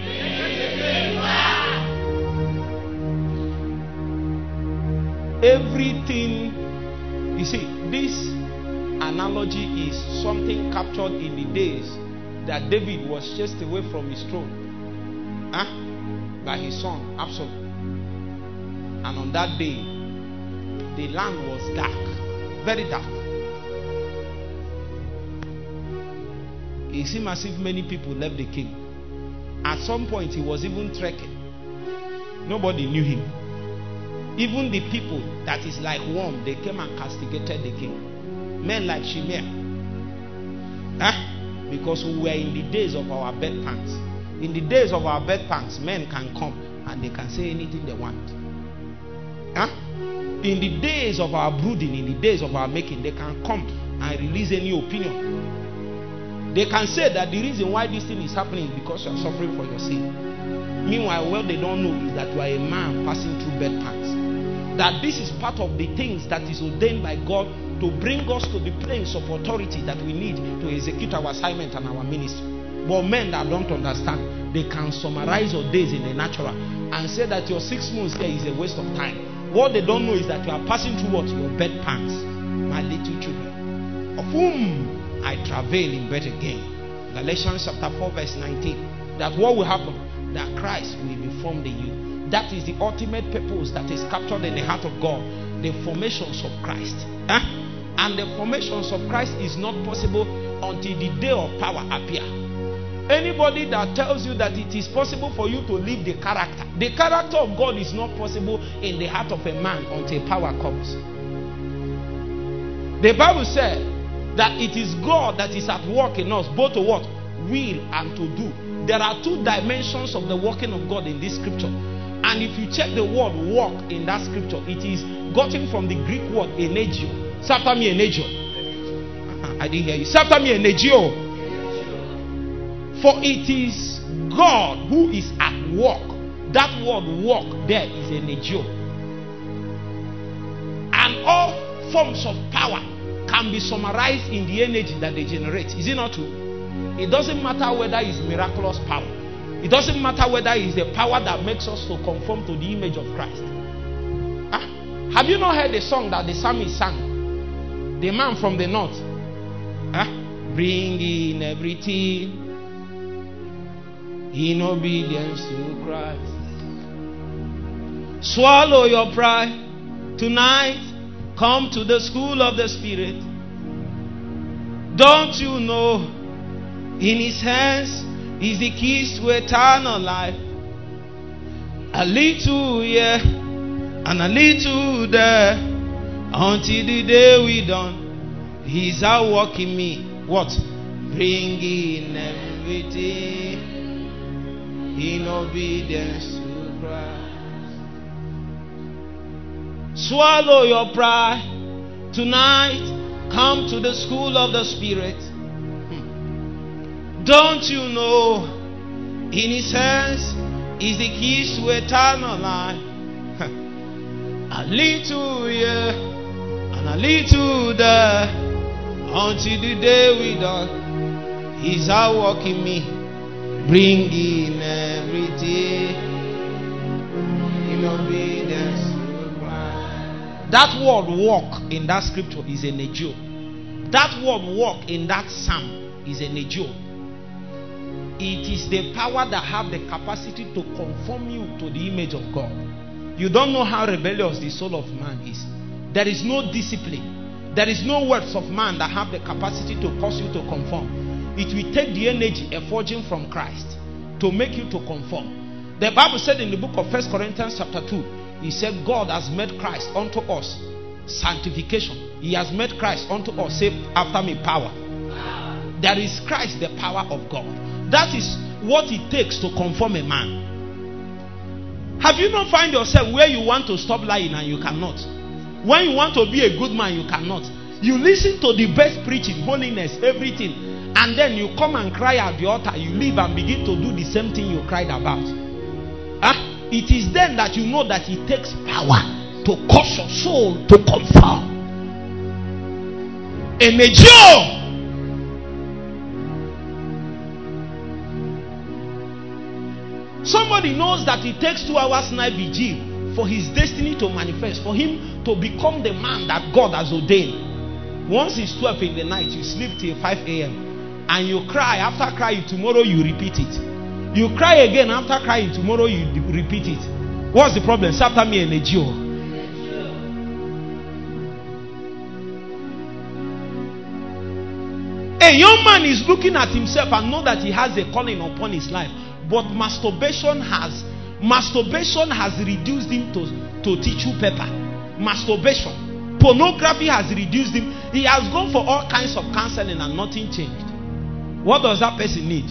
Everything, you see, this analogy is something captured in the days that David was chased away from his throne by his son Absalom. And on that day, the land was dark, very dark. It seemed as if many people left the king. At some point, he was even trekking. Nobody knew him. Even the people that is like worm, they came and castigated the king. Men like Shimei. Because we were in the days of our bedpans. In the days of our bedpans, men can come and they can say anything they want. In the days of our brooding, in the days of our making, they can come and release any opinion. They can say that the reason why this thing is happening is because you are suffering for your sin. Meanwhile, what they don't know is that you are a man passing through bedpans. That this is part of the things that is ordained by God to bring us to the place of authority that we need to execute our assignment and our ministry. But men that don't understand, they can summarize your days in the natural and say that your 6 months there is a waste of time. What they don't know is that you are passing through what? Your bedpans, my little children, of whom I travail in bed again. Galatians chapter 4 verse 19. That what will happen? That Christ will be formed in you. That is the ultimate purpose that is captured in the heart of God. The formations of Christ. And the formations of Christ is not possible until the day of power appear. Anybody that tells you that it is possible for you to live the character of God is not possible in the heart of a man until power comes. The Bible said that it is God that is at work in us, both to what? Will and to do. There are two dimensions of the working of God in this scripture. And if you check the word work in that scripture, it is gotten from the Greek word enegio. Say after me, enegio. I didn't hear you. Say after me, enegio. For it is God who is at work. That word work there is enegio. And all forms of power can be summarized in the energy that they generate. Is it not true? It doesn't matter whether it's miraculous power. It doesn't matter whether it's the power that makes us to conform to the image of Christ. Have you not heard the song that the psalmist sang? The man from the north. Bring in everything in obedience to Christ. Swallow your pride tonight. Come to the school of the Spirit. Don't you know in His hands is the keys to eternal life? A little here and a little there, until the day we done. He's at work in me. What? Bringing everything in obedience to Christ. Swallow your pride. Tonight, come to the school of the Spirit. Don't you know, in His hands is the keys to eternal life. A little here and a little there, until the day we die. He's out walking me, bringing everything in obedience to Christ. That word walk in that scripture is a negio. That word walk in that psalm is a negio. It is the power that have the capacity to conform you to the image of God. You don't know how rebellious the soul of man is. There is no discipline. There is no words of man that have the capacity to cause you to conform. It will take the energy effulging from Christ to make you to conform. The Bible said in the book of 1 Corinthians chapter 2, He said God has made Christ unto us sanctification. He has made Christ unto us, say after me, power. There is Christ, the power of God. That is what it takes to conform a man. Have you not find yourself where you want to stop lying and you cannot? When you want to be a good man, you cannot. You listen to the best preaching, holiness, everything, and then you come and cry at the altar. You leave and begin to do the same thing you cried about. It is then that you know that it takes power to cause your soul to conform. Energy. Somebody knows that it takes 2 hours night vigil for his destiny to manifest, for him to become the man that God has ordained. Once it's 12 in the night, you sleep till 5 a.m. and you cry. After crying, tomorrow you repeat it. You cry again. After crying, tomorrow you repeat it. What's the problem? After me and a young man is looking at himself and know that he has a calling upon his life. But masturbation has reduced him to tissue paper. Masturbation. Pornography has reduced him. He has gone for all kinds of counseling and nothing changed. What does that person need?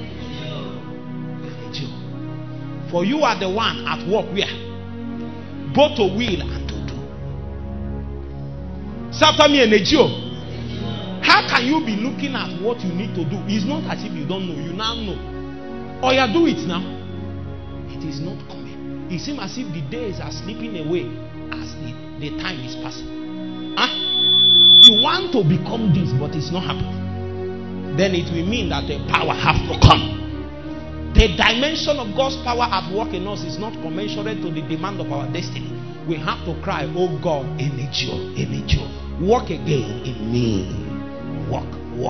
For you are the one at work where both to will and to do. How can you be looking at what you need to do? It's not as if you don't know. You now know. Or you do it now. It is not coming. It seems as if the days are slipping away as the time is passing. You want to become this, but it's not happening. Then it will mean that the power has to come. The dimension of God's power at work in us is not commensurate to the demand of our destiny. We have to cry, oh God, Enegio, walk again in me. Walk.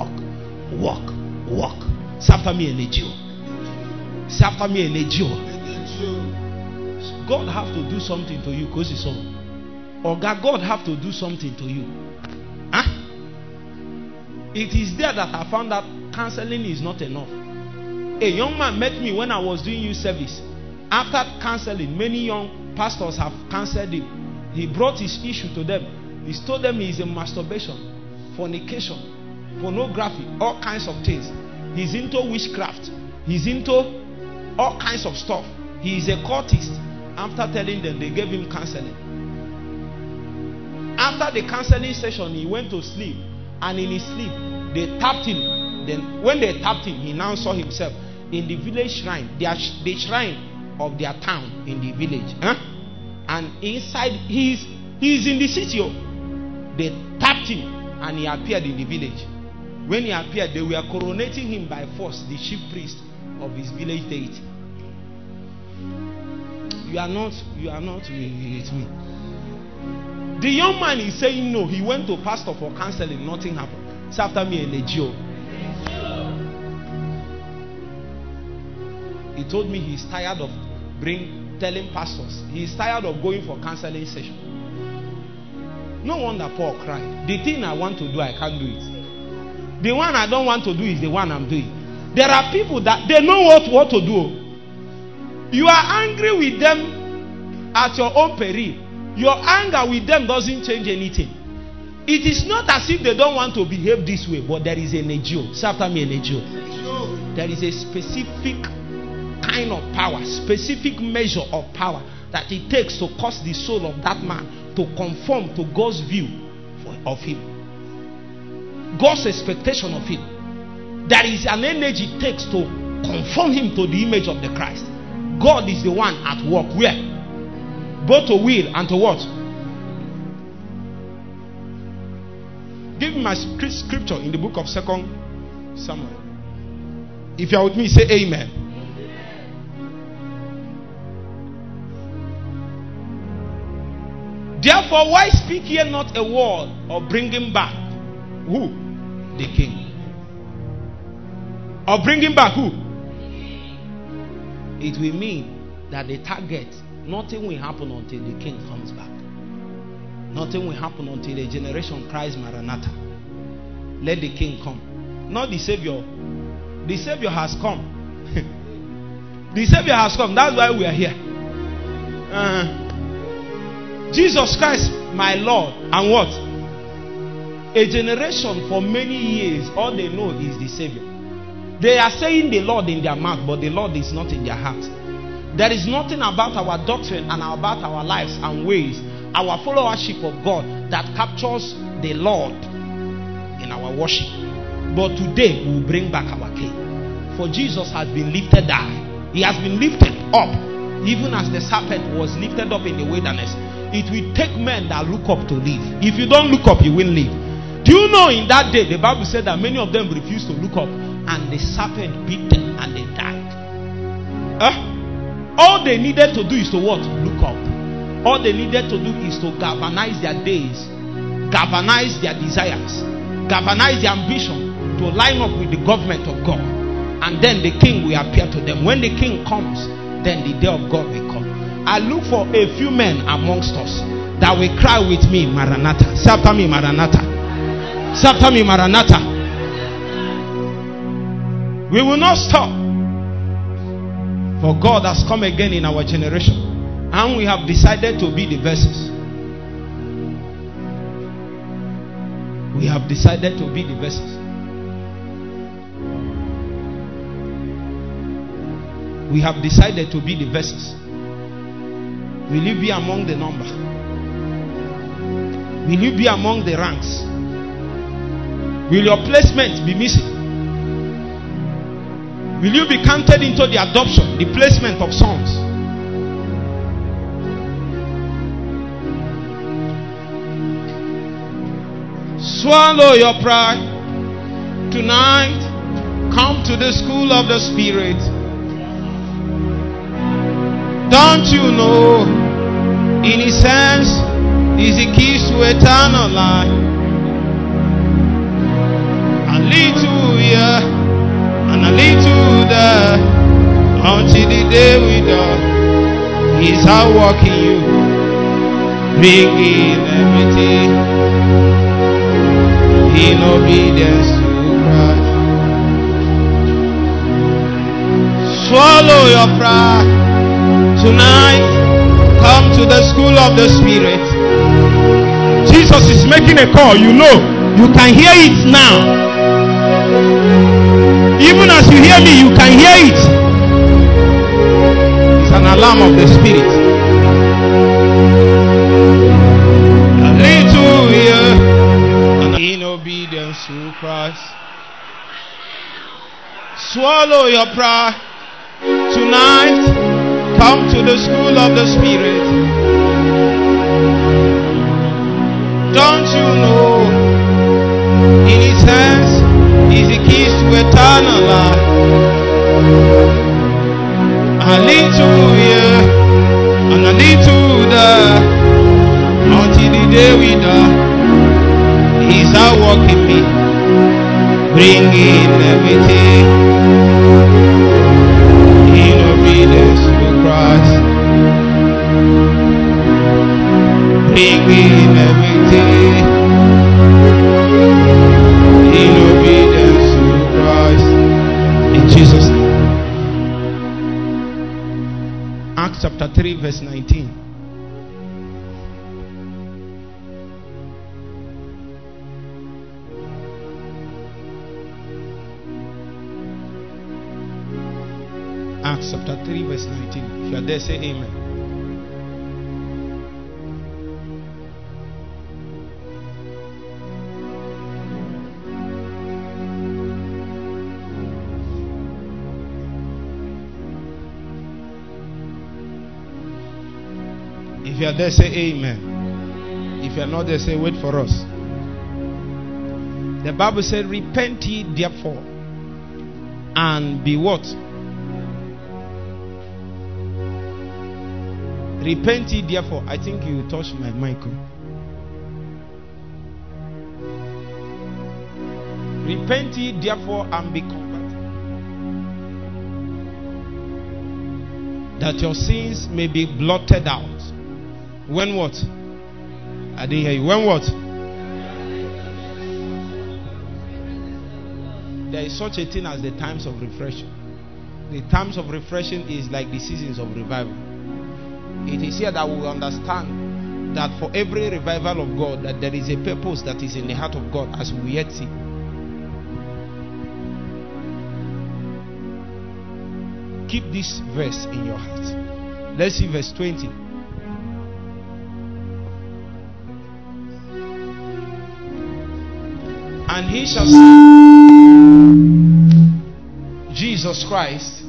After me, Enegio. After me, Enegio. God have to do something to you because it's all. Or God have to do something to you. It is there that I found that counseling is not enough. A young man met me when I was doing youth service. After counseling, many young pastors have counseled him. He brought his issue to them. He told them he is in masturbation, fornication, pornography, all kinds of things. He's into witchcraft. He's into all kinds of stuff. He is a cultist. After telling them, they gave him counseling. After the counseling session, he went to sleep. And in his sleep, they tapped him. Then when they tapped him, he now saw himself in the village shrine, the shrine of their town in the village. And inside, he's in the city. They tapped him and he appeared in the village. When he appeared, they were coronating him by force, the chief priest of his village deity. You are not with me. The young man is saying no. He went to pastor for counseling. Nothing happened. It's after me, Enegio. He told me he's tired of telling pastors. He's tired of going for counseling session. No wonder Paul cried. The thing I want to do, I can't do it. The one I don't want to do is the one I'm doing. There are people that they know what to do. You are angry with them at your own peril. Your anger with them doesn't change anything. It is not as if they don't want to behave this way, but there is an ego. Say after me, an ego. There is a specific kind of power, specific measure of power that it takes to cause the soul of that man to conform to God's view of him. God's expectation of him. There is an energy it takes to conform him to the image of the Christ. God is the one at work. Where? Both to will and to what? Give me my scripture in the book of 2 Samuel. If you are with me, say amen. Therefore, why speak ye not a word of bringing back who? The king. Of bringing back who? It will mean that the target, nothing will happen until the king comes back. Nothing will happen until a generation cries Maranatha. Let the king come. Not the Savior. The Savior has come. The Savior has come. That's why we are here. Jesus Christ, my Lord. And what? A generation for many years, all they know is the Savior. They are saying the Lord in their mouth, but the Lord is not in their heart. There is nothing about our doctrine and about our lives and ways, our followership of God, that captures the Lord in our worship. But today we will bring back our King. For Jesus has been lifted high. He has been lifted up, even as the serpent was lifted up in the wilderness. It will take men that look up to live. If you don't look up, you will live. Do you know in that day, the Bible said that many of them refused to look up, and the serpent beat them and they died. All they needed to do is to what? Look up. All they needed to do is to galvanize their days, galvanize their desires, galvanize their ambition to line up with the government of God. And then the king will appear to them. When the king comes, then the day of God will come. I look for a few men amongst us that will cry with me, Maranatha. Say after me, Maranatha. Say after me, Maranatha. We will not stop. For God has come again in our generation. And we have decided to be the vessels. We have decided to be the vessels. We have decided to be the vessels. Will you be among the number? Will you be among the ranks? Will your placement be missing? Will you be counted into the adoption, the placement of sons? Swallow your pride. Tonight, come to the school of the Spirit. Don't you know, in His hands is the keys to eternal life. A little here and a little there, until the day we die. He's out walking you, bringing everything in obedience to Christ. Swallow your pride. Tonight, come to the school of the Spirit. Jesus is making a call. You know, you can hear it now. Even as you hear me, you can hear it. It's an alarm of the Spirit. A little here, and in obedience to Christ. Swallow your pride. Tonight, come to the school of the Spirit. Don't you know, in His hands is the keys to eternal life. A little here and a little there, until the day we die. He's out walking me, bringing everything in obedience to Christ. Bringing everything in obedience to Christ. In Jesus' name. Acts chapter 3 verse 19. Acts chapter 3, verse 19. If you are there, say amen. If you are there, say amen. If you are not there, say wait for us. The Bible said, repent ye therefore and be what? Repent ye therefore. I think you touched my mic. Repent ye therefore and be converted, that your sins may be blotted out. When what? I didn't hear you. When what? There is such a thing as the times of refreshing. The times of refreshing is like the seasons of revival. It is here that we will understand that for every revival of God, that there is a purpose that is in the heart of God, as we yet see. Keep this verse in your heart. Let's see verse 20. And he shall see Jesus Christ,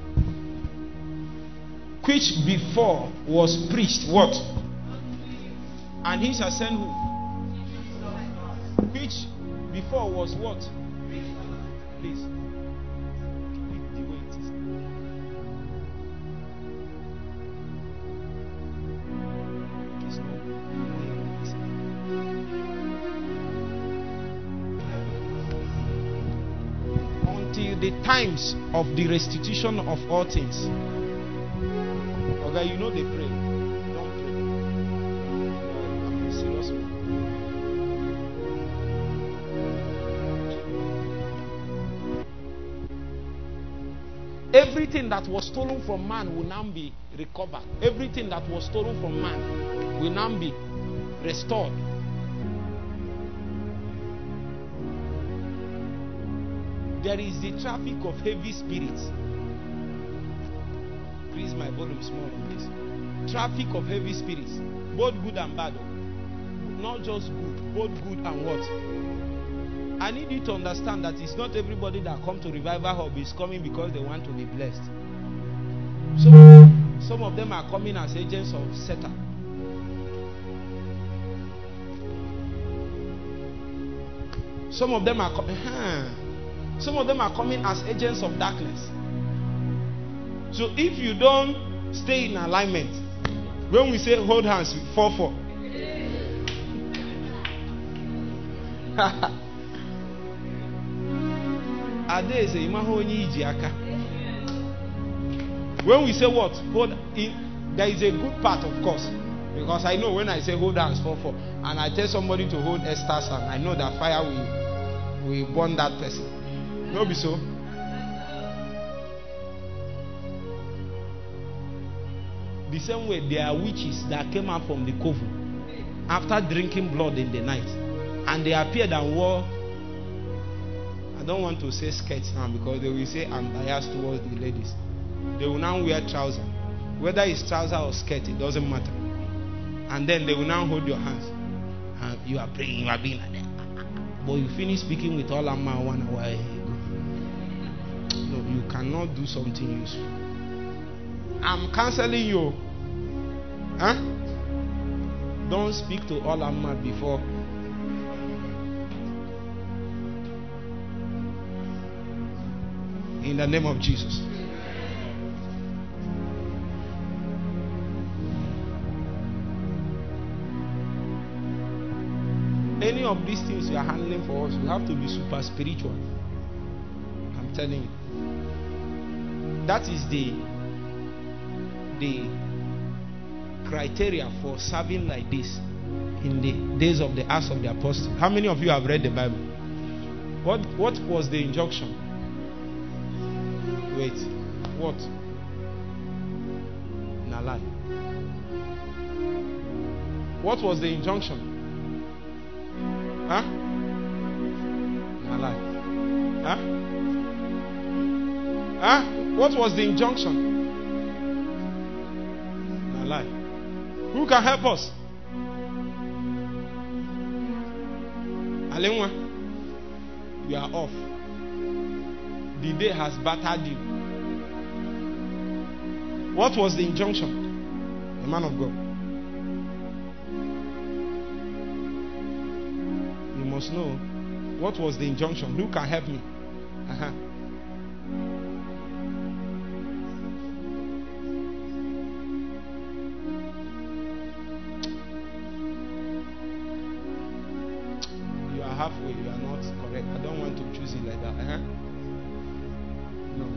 which before was preached what? And he shall send who? Which before was what? Please. Keep the way it is. It's not good. Until the times of the restitution of all things. Okay, you know they pray. Don't pray. I'm a serious man. Everything that was stolen from man will now be recovered. Everything that was stolen from man will now be restored. There is the traffic of heavy spirits. Increase my volume small on this. Traffic of heavy spirits, both good and bad. Not just good, both good and what? I need you to understand that it's not everybody that come to Revival Hub is coming because they want to be blessed. Some of them are coming as agents of Satan. Some of them are coming. Some of them are coming as agents of darkness. So if you don't stay in alignment, when we say hold hands, 4-4. When we say what? Hold in, there is a good part, of course. Because I know when I say hold hands 4-4, and I tell somebody to hold Esther's hand, I know that fire will burn that person. No be so. The same way there are witches that came out from the coven after drinking blood in the night, and they appeared and wore, I don't want to say skirts now because they will say I'm biased towards the ladies. They will now wear trousers. Whether it's trouser or skirt, it doesn't matter. And then they will now hold your hands. And you are praying, you are being like that. But you finish speaking with all Amma 1 hour ago. No, you cannot do something useful. I'm canceling you. Huh? Don't speak to all Amma before. In the name of Jesus. Any of these things you are handling for us, you have to be super spiritual. I'm telling you. That is the criteria for serving like this in the days of the Acts of the Apostles. How many of you have read the Bible? What was the injunction? Wait, what? Nalai. What was the injunction? Huh? Nalai. Huh? Huh? What was the injunction? life. Who can help us? Alenwa, you are off. The day has battered you. What was the injunction? The man of God. You must know. What was the injunction? Who can help me? You are halfway. You are not correct. I don't want to choose it like that. No.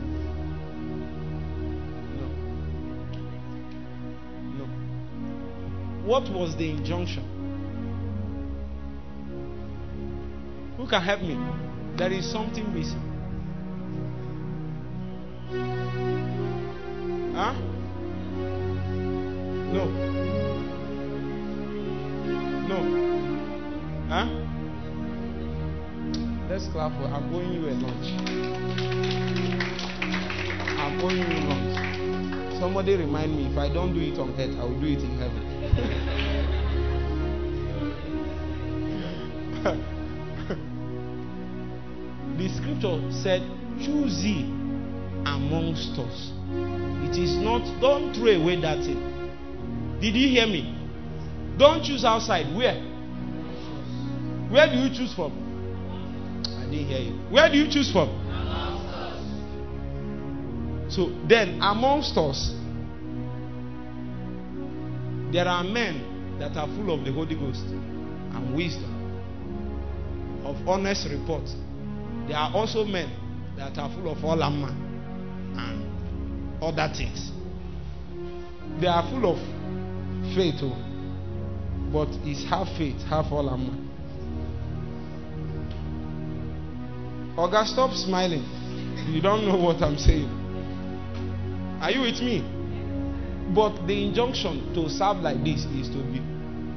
What was the injunction? Who can help me? There is something missing. Huh? No. Huh? Let's clap for. I'm owing you a lunch. I'm owing you lunch. Somebody remind me, if I don't do it on earth, I will do it in heaven. The scripture said, choose ye amongst us. It is not, don't throw away that thing. Did you hear me? Don't choose outside. Where? Where do you choose from? I didn't hear you. Where do you choose from? Amongst us. So then, amongst us, there are men that are full of the Holy Ghost and wisdom, of honest report. There are also men that are full of all amma and other things. They are full of faith, but it's half faith, half all amma. Oga, stop smiling. You don't know what I'm saying. Are you with me? But the injunction to serve like this is to be.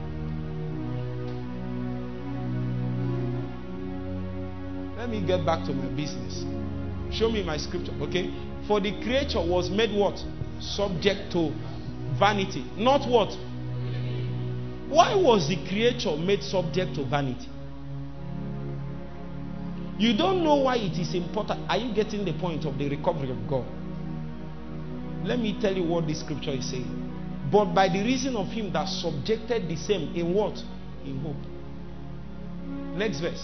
Let me get back to my business. Show me my scripture, okay? For the creature was made what? Subject to vanity. Not what? Why was the creature made subject to vanity? You don't know why it is important. Are you getting the point of the recovery of God? Let me tell you what this scripture is saying. But by the reason of him that subjected the same in what? In hope. Next verse.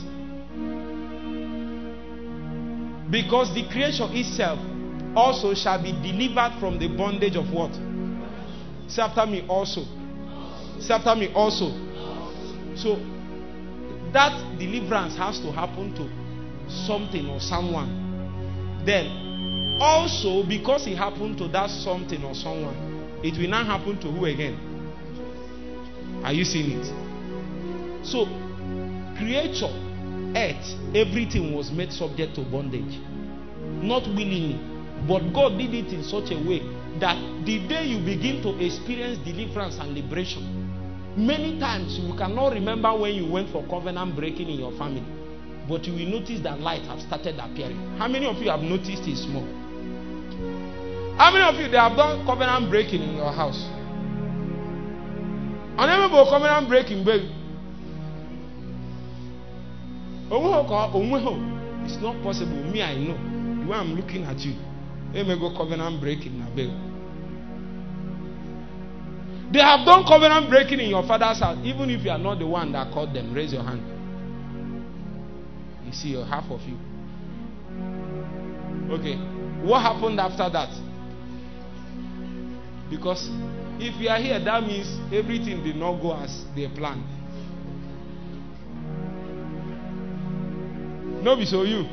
Because the creation itself also shall be delivered from the bondage of what? Say after me also. Say after me also. So that deliverance has to happen to something or someone. Then also, because it happened to that something or someone, it will not happen to who again? Are you seeing it? So creature, earth, everything was made subject to bondage. Not willingly, but God did it in such a way that the day you begin to experience deliverance and liberation, many times you cannot remember when you went for covenant breaking in your family, but you will notice that light have started appearing. How many of you have noticed it small? How many of you they have done covenant breaking in your house? I never go covenant breaking, baby. It's not possible. Me, I know. The way I'm looking at you, let me go covenant breaking now, baby. They have done covenant breaking in your father's house, even if you are not the one that called them. Raise your hand. You see, half of you. Okay. What happened after that? Because if you are here, that means everything did not go as they planned. No, be so you.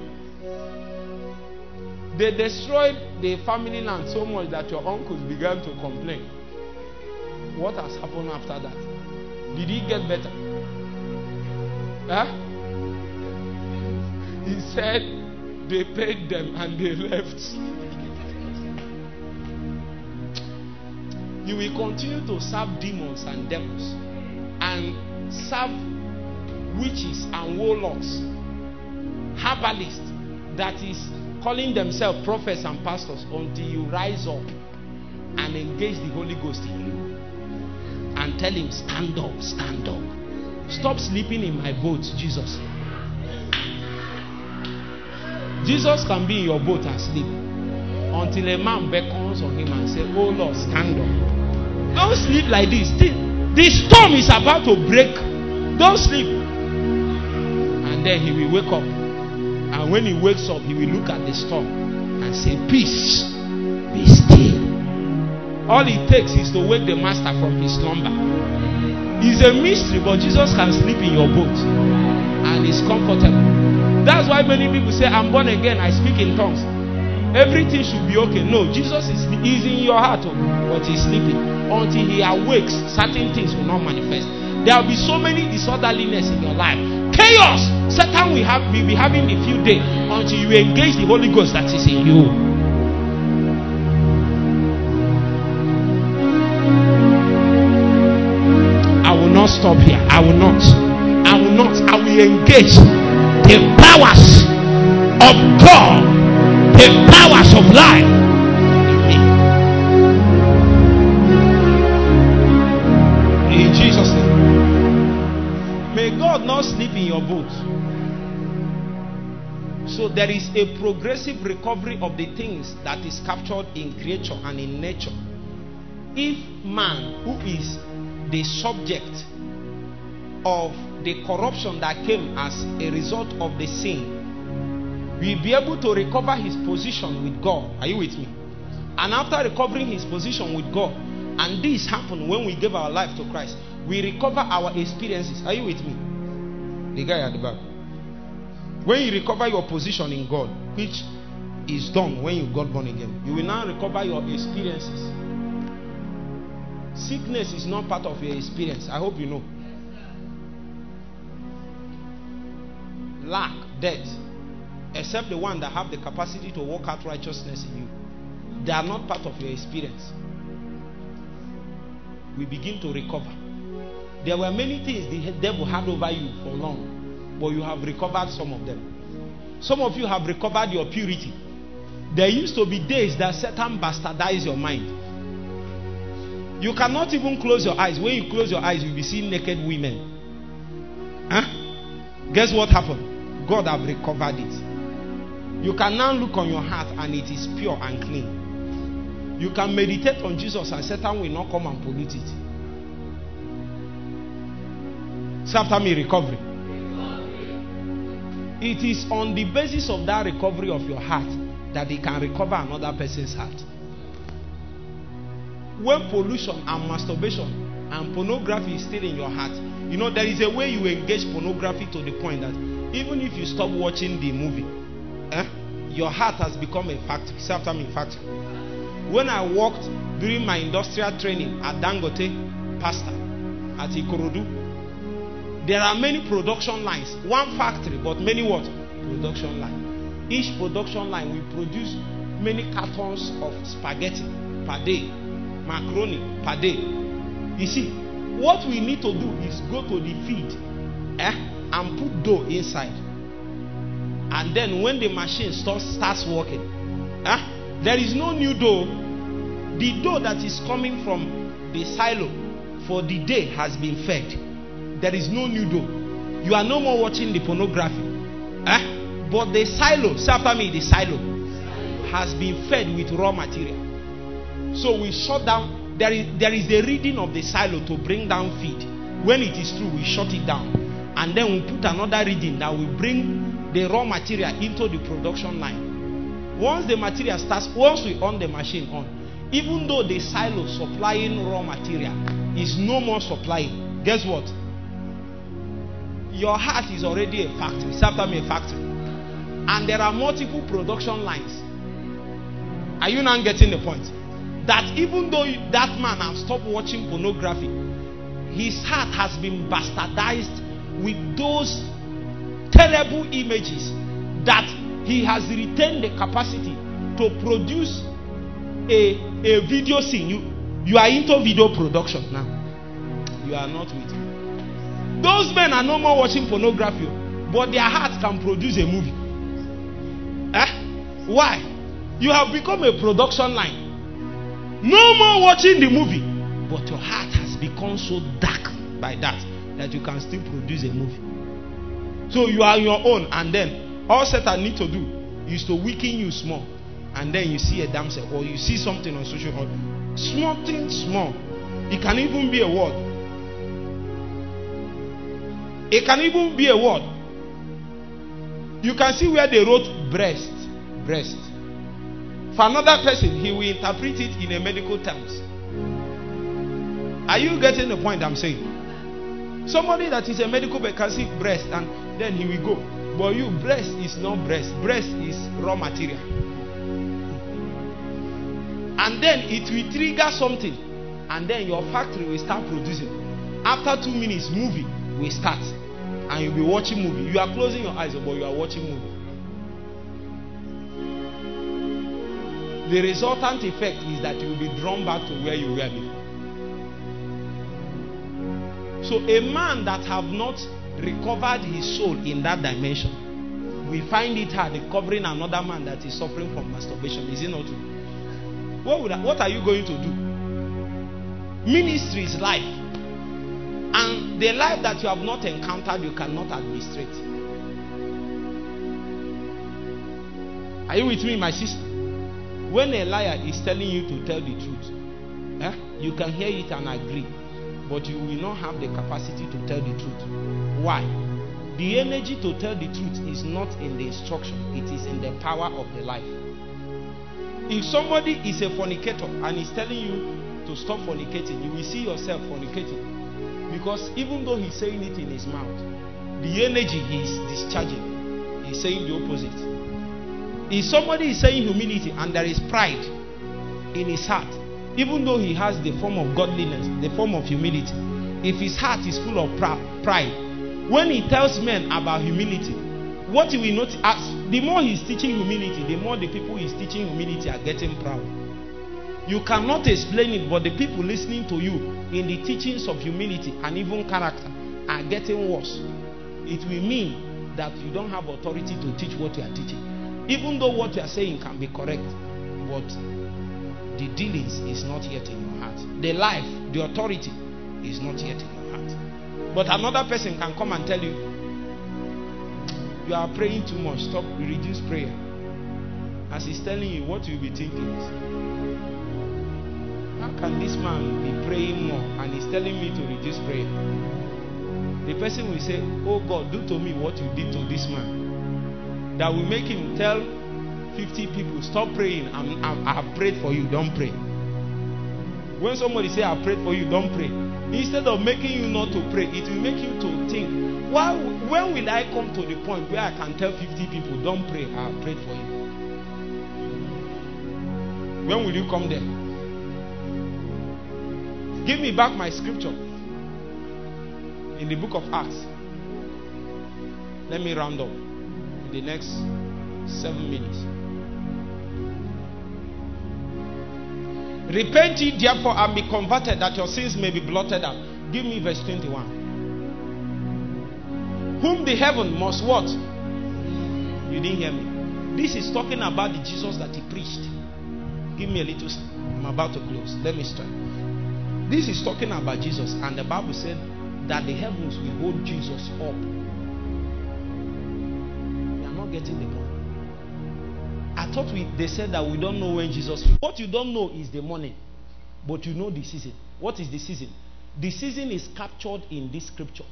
They destroyed the family land so much that your uncles began to complain. What has happened after that? Did he get better? Huh? He said they paid them and they left. You will continue to serve demons and devils and serve witches and warlocks, herbalists that is calling themselves prophets and pastors until you rise up and engage the Holy Ghost in you. tell him, stand up, stand up. Stop sleeping in my boat, Jesus. Jesus can be in your boat and sleep until a man beckons on him and says, oh Lord, stand up. Don't sleep like this. The storm is about to break. Don't sleep. And then he will wake up. And when he wakes up, he will look at the storm and say, peace, be still. All it takes is to wake the master from his slumber. It's a mystery, but Jesus can sleep in your boat and is comfortable. That's why many people say, I'm born again, I speak in tongues. Everything should be okay. No, Jesus is in your heart, but he's sleeping. Until he awakes, certain things will not manifest. There will be so many disorderliness in your life. Chaos! Satan will be having a few days until you engage the Holy Ghost that is in you. I will not stop here. I will not. I will engage the powers of God, the powers of life in me. In Jesus' name. May God not sleep in your boat. So there is a progressive recovery of the things that is captured in creature and in nature. If man, who is the subject of the corruption that came as a result of the sin, will be able to recover his position with God. Are you with me? And after recovering his position with God, and this happened when we gave our life to Christ, we recover our experiences. Are you with me? The guy at the back. When you recover your position in God, which is done when you got born again, you will now recover your experiences. Sickness is not part of your experience. I hope you know. Lack, death, except the one that have the capacity to work out righteousness in you, they are not part of your experience. We begin to recover. There were many things the devil had over you for long, but you have recovered some of them. Some of you have recovered your purity. There used to be days that Satan bastardized your mind. You cannot even close your eyes. When you close your eyes, you'll be seeing naked women. Guess what happened? God have recovered it. You can now look on your heart and it is pure and clean. You can meditate on Jesus and Satan will not come and pollute it. Say after me, recovery. It is on the basis of that recovery of your heart that they can recover another person's heart. When pollution and masturbation and pornography is still in your heart, you know there is a way you engage pornography to the point that even if you stop watching the movie, your heart has become a factory. Say after me, factory. When I worked during my industrial training at Dangote Pasta at Ikorodu, there are many production lines. One factory, but many what? Production line. Each production line will produce many cartons of spaghetti per day, macaroni per day. You see, what we need to do is go to the feed and put dough inside. And then when the machine starts working, there is no new dough. The dough that is coming from the silo for the day has been fed. There is no new dough. You are no more watching the pornography. But the silo, say after me, the silo has been fed with raw material. So we shut down. There is a reading of the silo to bring down feed. When it is true, we shut it down. And then we put another reading that will bring the raw material into the production line. Once the material starts, once we on the machine on, even though the silo supplying raw material is no more supplying, guess what? Your heart is already a factory. Say after me, a factory. And there are multiple production lines. Are you now getting the point? That even though that man has stopped watching pornography, his heart has been bastardized with those terrible images that he has retained the capacity to produce a video scene. You are into video production now. You are not with me. Those men are no more watching pornography, but their hearts can produce a movie. Why? You have become a production line. No more watching the movie, but your heart has become so dark by that you can still produce a movie. So you are your own, and then all Satan need to do is to weaken you small, and then you see a damsel or you see something on social media, small thing, small. It can even be a word. It can even be a word. You can see where they wrote breast. For another person, he will interpret it in a medical terms. Are you getting the point I'm saying? Somebody that is a medical but can see breast, and then he will go. But you, breast is not breast. Breast is raw material. And then it will trigger something, and then your factory will start producing. After 2 minutes, movie will start, and you'll be watching movie. You are closing your eyes, but you are watching movie. The resultant effect is that you will be drawn back to where you were before. So a man that have not recovered his soul in that dimension, we find it hard recovering another man that is suffering from masturbation. Is it not true? What are you going to do? Ministry is life. And the life that you have not encountered, you cannot administrate. Are you with me, my sister? When a liar is telling you to tell the truth, you can hear it and agree, but you will not have the capacity to tell the truth. Why? The energy to tell the truth is not in the instruction, it is in the power of the life. If somebody is a fornicator and is telling you to stop fornicating, you will see yourself fornicating. Because even though he's saying it in his mouth, the energy he is discharging, he's saying the opposite. If somebody is saying humility and there is pride in his heart, even though he has the form of godliness, the form of humility, if his heart is full of pride, when he tells men about humility, what he will notice, the more he's teaching humility, the more the people he's teaching humility are getting proud. You cannot explain it, but the people listening to you in the teachings of humility and even character are getting worse. It will mean that you don't have authority to teach what you are teaching. Even though what you are saying can be correct, but the dealings is not yet in your heart. The life, the authority is not yet in your heart. But another person can come and tell you, you are praying too much, stop, reduce prayer. As he's telling you, what you'll be thinking is, how can this man be praying more and he's telling me to reduce prayer? The person will say, oh God, do to me what you did to this man. That will make him tell 50 people, stop praying, I have prayed for you, don't pray. When somebody say, I have prayed for you, don't pray, instead of making you not to pray, it will make you to think, when will I come to the point where I can tell 50 people, don't pray, I have prayed for you? When will you come there? Give me back my scripture in the book of Acts. Let me round up in the next 7 minutes. Repent ye therefore and be converted, that your sins may be blotted out. Give me verse 21. Whom the heaven must what? You didn't hear me. This is talking about the Jesus that he preached. Give me a little. I'm about to close. Let me start. This is talking about Jesus, and the Bible said that the heavens will hold Jesus up. We are not getting the point. I thought they said that we don't know when Jesus will. What you don't know is the morning, but you know the season. What is the season? The season is captured in this scripture.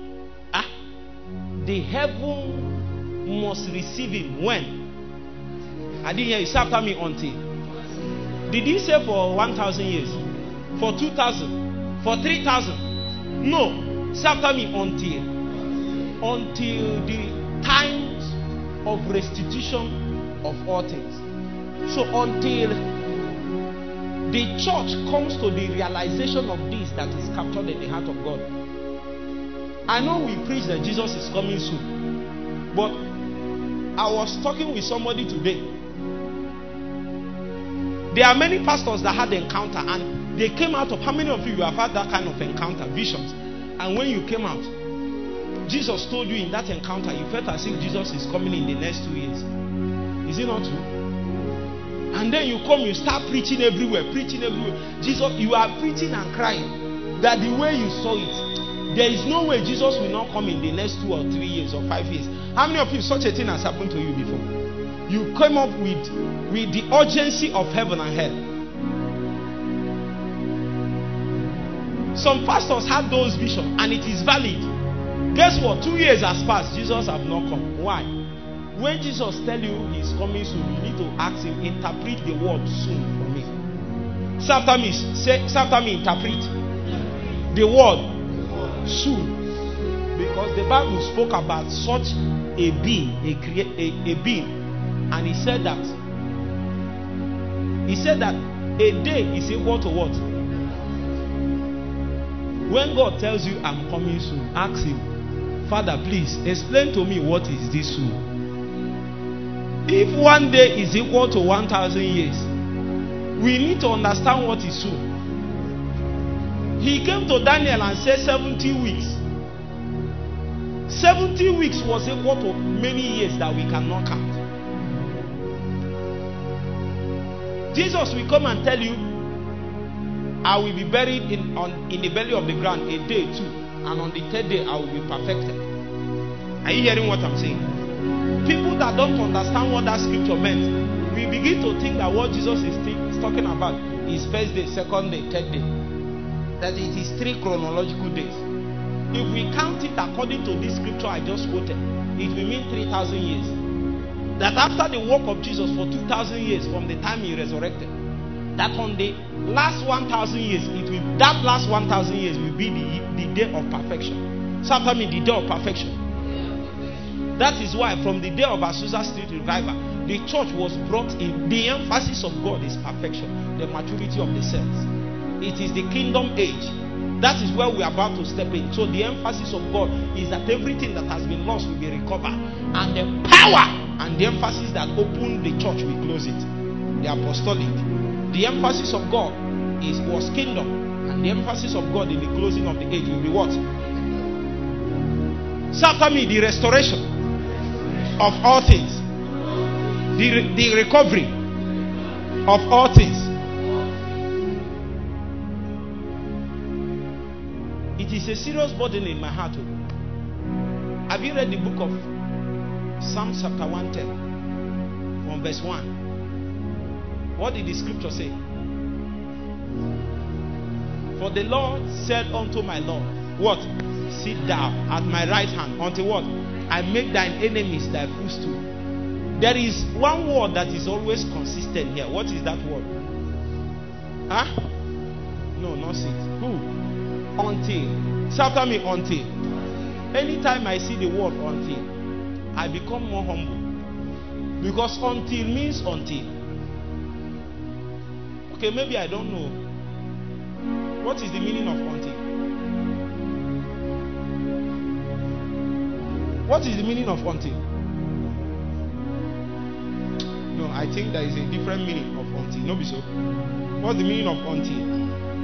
The heaven must receive him when? I didn't hear you. Say after me, until. Did he say for 1,000 years? For 2,000? For 3,000? No. Say after me, until. Until the times of restitution of all things. So until the church comes to the realization of this that is captured in the heart of God. I know we preach that Jesus is coming soon, but I was talking with somebody today. There are many pastors that had the encounter, and they came out of, how many of you have had that kind of encounter, visions? And when you came out, Jesus told you in that encounter, you felt as if Jesus is coming in the next 2 years. Is it not true? And then you come, you start preaching everywhere. Jesus, you are preaching and crying. that the way you saw it, there is no way Jesus will not come in the next 2 or 3 years or 5 years. How many of you, such a thing has happened to you before? You came up with the urgency of heaven and hell. Some pastors had those visions and it is valid. Guess what? 2 years has passed. Jesus have not come. Why? When Jesus tell you he's coming soon, you need to ask him, interpret the word soon for me. Say after me, interpret the word soon. Because the Bible spoke about such a being, a being, and he said that a day is equal to what? When God tells you I'm coming soon, ask him, Father, please explain to me what is this soon. If one day is equal to 1,000 years, we need to understand what is soon. He came to Daniel and said 70 weeks. 70 weeks was equal to many years that we cannot count. Jesus will come and tell you, I will be buried in the belly of the ground a day too, and on the third day I will be perfected. Are you hearing what I'm saying? People that don't understand what that scripture meant, we begin to think that what Jesus is talking about is first day, second day, third day. That it is 3 chronological days. If we count it according to this scripture I just quoted, it will mean 3,000 years. That after the work of Jesus for 2,000 years from the time he resurrected, that on the last 1,000 years, that last 1,000 years will be the day of perfection. Sometimes the day of perfection. That is why from the day of Azusa Street Revival, the church was brought in. The emphasis of God is perfection, the maturity of the saints. It is the kingdom age. That is where we are about to step in. So the emphasis of God is that everything that has been lost will be recovered. And the power and the emphasis that opened the church will close it. The apostolic. The emphasis of God was kingdom. And the emphasis of God in the closing of the age will be what? So after me, the restoration of all things. The recovery of all things. It is a serious burden in my heart. Have you read the book of Psalms chapter 110 from verse 1? What did the scripture say? For the Lord said unto my Lord, what? Sit thou at my right hand until what? I make thine enemies thy footstool. There is one word that is always consistent here. What is that word? Huh? No, not sit. Who? Until. Say after me, until. Anytime I see the word until, I become more humble. Because until means until. Okay, maybe I don't know. What is the meaning of until? What is the meaning of until? No, I think there is a different meaning of until. No, be so. What's the meaning of until?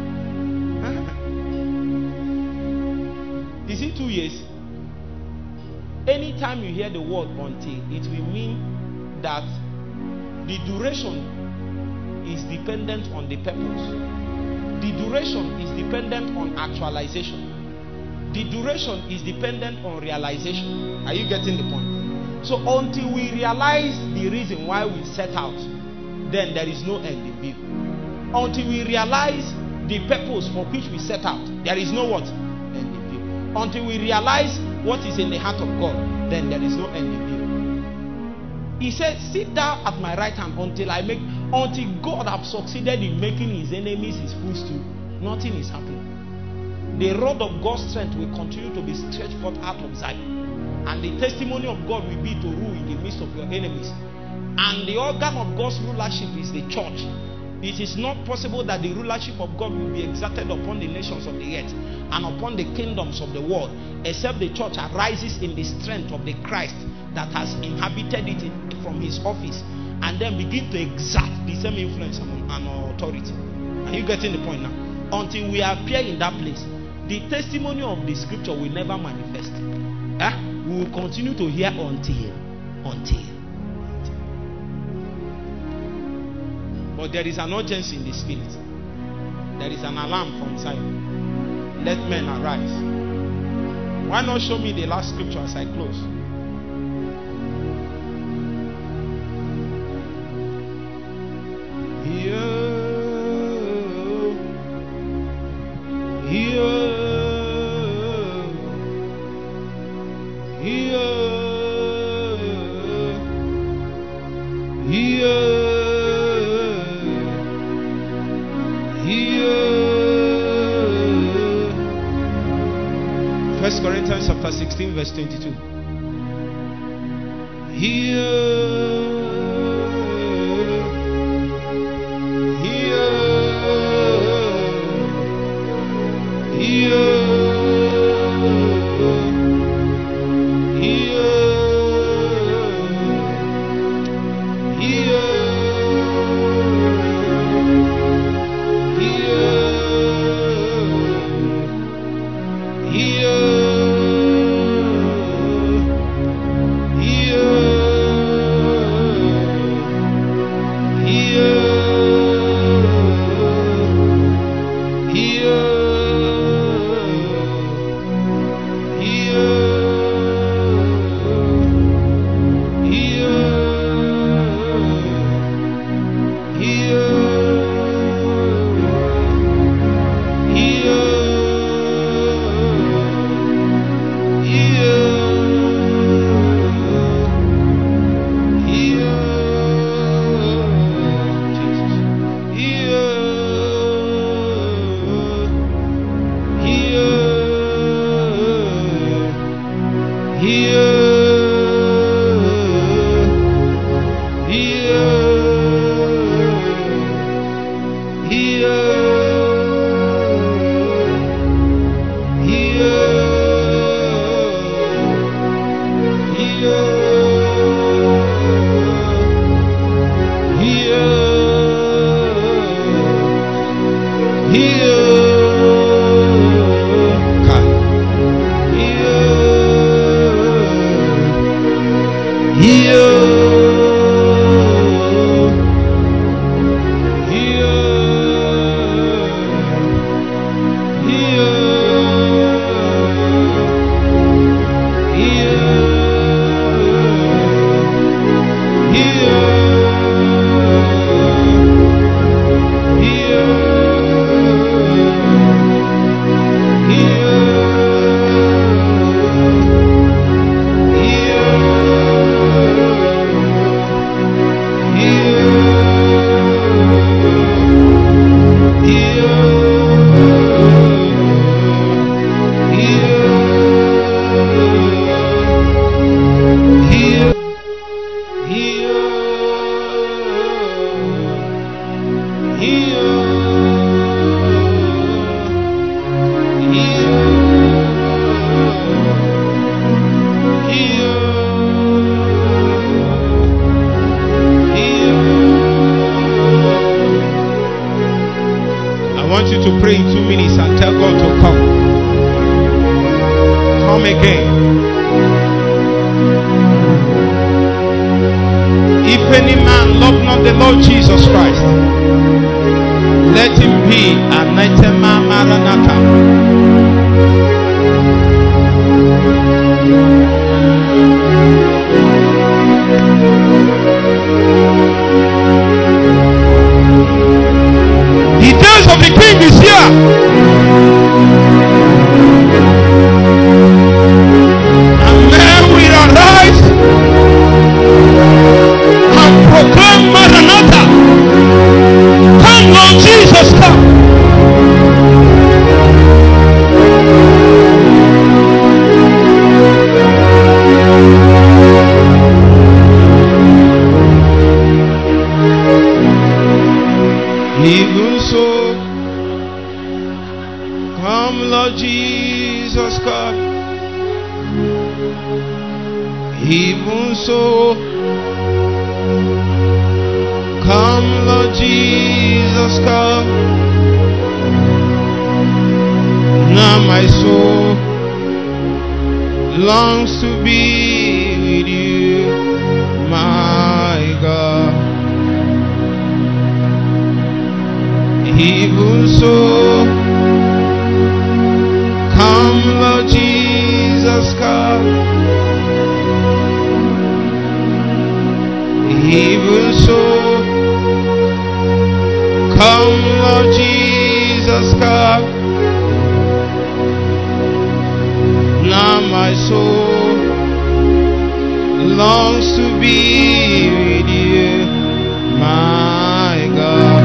Is it 2 years? Anytime you hear the word until, it will mean that the duration is dependent on the purpose. The duration is dependent on actualization. The duration is dependent on realization. Are you getting the point? So until we realize the reason why we set out, then there is no end in view. Until we realize the purpose for which we set out, there is no what? End in view. Until we realize what is in the heart of God, then there is no end in view. He said, sit down at my right hand until God have succeeded in making his enemies his footstool. Nothing is happening. The rod of God's strength will continue to be stretched forth out of Zion. And the testimony of God will be to rule in the midst of your enemies. And the organ of God's rulership is the church. It is not possible that the rulership of God will be exerted upon the nations of the earth and upon the kingdoms of the world, except the church arises in the strength of the Christ that has inhabited it from his office, and then begin to exert the same influence and authority. Are you getting the point now? Until we appear in that place, the testimony of the scripture will never manifest. We will continue to hear until. But there is an urgency in the spirit. There is an alarm from Zion. let men arise. Why not show me the last scripture as I close? First Corinthians chapter 16 verse 22. Even so, come, Lord Jesus, come. Now my soul longs to be with you, my God.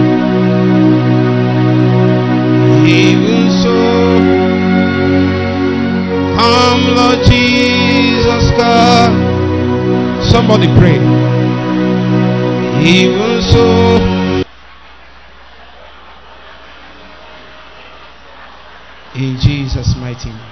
Even so, come, Lord Jesus, come. Somebody pray. Even so, in Jesus' mighty name.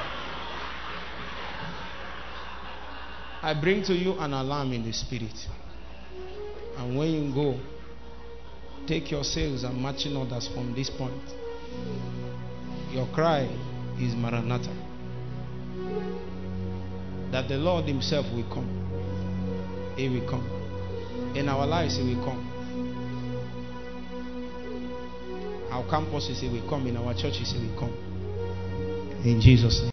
I bring to you an alarm in the spirit. And when you go, take your sails and marching orders from this point. Your cry is Maranatha. That the Lord himself will come. He will come. In our lives, he will come. Our campuses, he will come. In our churches, he will come. In Jesus' name.